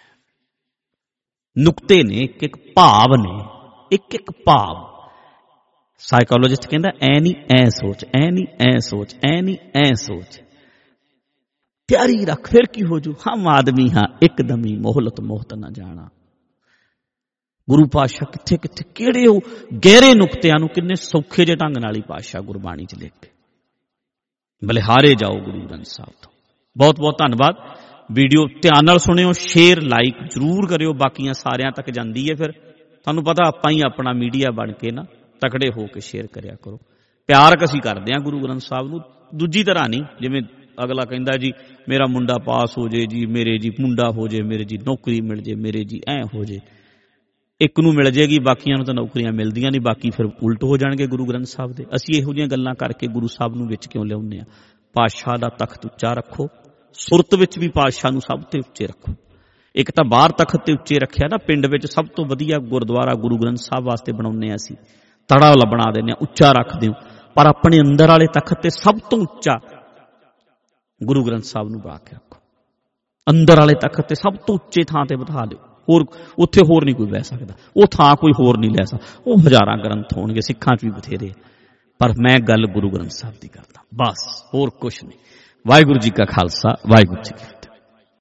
ਨੁਕਤੇ ਨੇ, ਇੱਕ ਇੱਕ ਭਾਵ ਨੇ, ਇੱਕ ਇੱਕ ਭਾਵ। ਸਾਈਕੋਲੋਜਿਸਟ ਕਹਿੰਦਾ ਐ ਨਹੀਂ ਐ ਸੋਚ, ਐ ਨਹੀਂ ਐ ਸੋਚ, ਐ ਨਹੀਂ ਐ ਸੋਚ, ਤਿਆਰੀ ਰੱਖ, ਫਿਰ ਕੀ ਹੋ ਜੂ। ਹਮ ਆਦਮੀ ਹਾਂ ਇੱਕਦਮੀ, ਮੋਹਲਤ ਮੋਹਤ ਨਾ ਜਾਣਾ। ਗੁਰੂ ਪਾਤਸ਼ਾਹ ਕਿੱਥੇ ਕਿੱਥੇ, ਕਿਹੜੇ ਉਹ ਗਹਿਰੇ ਨੁਕਤਿਆਂ ਨੂੰ ਕਿੰਨੇ ਸੌਖੇ ਜਿਹੇ ਢੰਗ ਨਾਲ ਹੀ ਪਾਤਸ਼ਾਹ ਗੁਰਬਾਣੀ 'ਚ ਲਿਖ ਕੇ ਬਲਿਹਾਰੇ ਜਾਓ ਗੁਰੂ ਗ੍ਰੰਥ ਸਾਹਿਬ ਤੋਂ। ਬਹੁਤ ਬਹੁਤ ਧੰਨਵਾਦ। ਵੀਡੀਓ ਧਿਆਨ ਨਾਲ ਸੁਣਿਓ, ਸ਼ੇਅਰ ਲਾਈਕ ਜ਼ਰੂਰ ਕਰਿਓ, ਬਾਕੀਆਂ ਸਾਰਿਆਂ ਤੱਕ ਜਾਂਦੀ ਹੈ। ਫਿਰ ਤੁਹਾਨੂੰ ਪਤਾ ਆਪਾਂ ਹੀ ਆਪਣਾ ਮੀਡੀਆ ਬਣ ਕੇ ਨਾ ਤਕੜੇ ਹੋ ਕੇ ਸ਼ੇਅਰ ਕਰਿਆ ਕਰੋ। ਪਿਆਰ ਅਸੀਂ ਕਰਦੇ ਹਾਂ ਗੁਰੂ ਗ੍ਰੰਥ ਸਾਹਿਬ ਨੂੰ, ਦੂਜੀ ਤਰ੍ਹਾਂ ਨਹੀਂ। ਜਿਵੇਂ ਅਗਲਾ ਕਹਿੰਦਾ ਜੀ ਮੇਰਾ ਮੁੰਡਾ ਪਾਸ ਹੋ ਜੇ ਜੀ, ਮੇਰੇ ਜੀ ਮੁੰਡਾ ਹੋ ਜੇ, ਮੇਰੇ ਜੀ ਨੌਕਰੀ ਮਿਲ ਜੇ, ਮੇਰੇ ਜੀ ਐਂ ਹੋ ਜੇ। ਇੱਕ ਨੂੰ ਮਿਲ ਜੇਗੀ, ਬਾਕੀਆਂ ਨੂੰ ਤਾਂ ਨੌਕਰੀਆਂ ਮਿਲਦੀਆਂ ਨਹੀਂ, ਬਾਕੀ ਫਿਰ ਉਲਟ ਹੋ ਜਾਣਗੇ ਗੁਰੂ ਗ੍ਰੰਥ ਸਾਹਿਬ ਦੇ। ਅਸੀਂ ਇਹੋ ਜਿਹੀਆਂ ਗੱਲਾਂ ਕਰਕੇ ਗੁਰੂ ਸਾਹਿਬ ਨੂੰ ਵਿੱਚ ਕਿਉਂ ਲਿਆਉਂਦੇ ਹਾਂ? ਪਾਤਸ਼ਾਹ ਦਾ ਤਖਤ ਉੱਚਾ ਰੱਖੋ, ਸੁਰਤ ਵਿੱਚ ਵੀ ਪਾਤਸ਼ਾਹ ਨੂੰ ਸਭ ਤੋਂ ਉੱਚੇ ਰੱਖੋ। ਇੱਕ ਤਾਂ ਬਾਹਰ ਤਖਤ ਤੇ ਉੱਚੇ ਰੱਖਿਆ ਨਾ, ਪਿੰਡ ਵਿੱਚ ਸਭ ਤੋਂ ਵਧੀਆ ਗੁਰਦੁਆਰਾ ਗੁਰੂ ਗ੍ਰੰਥ ਸਾਹਿਬ ਵਾਸਤੇ ਬਣਾਉਂਦੇ ਆ ਅਸੀਂ, ਤੜਾ ਵਾਲਾ ਬਣਾ ਦਿੰਦੇ ਆ, ਉੱਚਾ ਰੱਖਦੇ ਹੋ, ਪਰ ਆਪਣੇ ਅੰਦਰ ਵਾਲੇ ਤਖਤ ਤੇ ਸਭ ਤੋਂ ਉੱਚਾ ਗੁਰੂ ਗ੍ਰੰਥ ਸਾਹਿਬ ਨੂੰ ਬਣਾ ਕੇ ਰੱਖੋ। ਅੰਦਰ ਵਾਲੇ ਤਖਤ ਤੇ ਸਭ ਤੋਂ ਉੱਚੇ ਥਾਂ ਤੇ ਬਿਠਾ ਦਿਓ, ਹੋਰ ਉੱਥੇ ਹੋਰ ਨਹੀਂ ਕੋਈ ਬਹਿ ਸਕਦਾ, ਉਹ ਥਾਂ ਕੋਈ ਹੋਰ ਨਹੀਂ ਲੈ ਸਕਦਾ। ਉਹ ਹਜ਼ਾਰਾਂ ਗ੍ਰੰਥ ਹੋਣਗੇ, ਸਿੱਖਾਂ 'ਚ ਵੀ ਬਥੇਰੇ, ਪਰ ਮੈਂ ਗੱਲ ਗੁਰੂ ਗ੍ਰੰਥ ਸਾਹਿਬ ਦੀ ਕਰਦਾ ਬਸ, ਹੋਰ ਕੁਛ ਨਹੀਂ। ਵਾਹਿਗੁਰੂ ਜੀ ਕਾ ਖਾਲਸਾ, ਵਾਹਿਗੁਰੂ ਜੀ ਕੀ ਫਤਿਹ।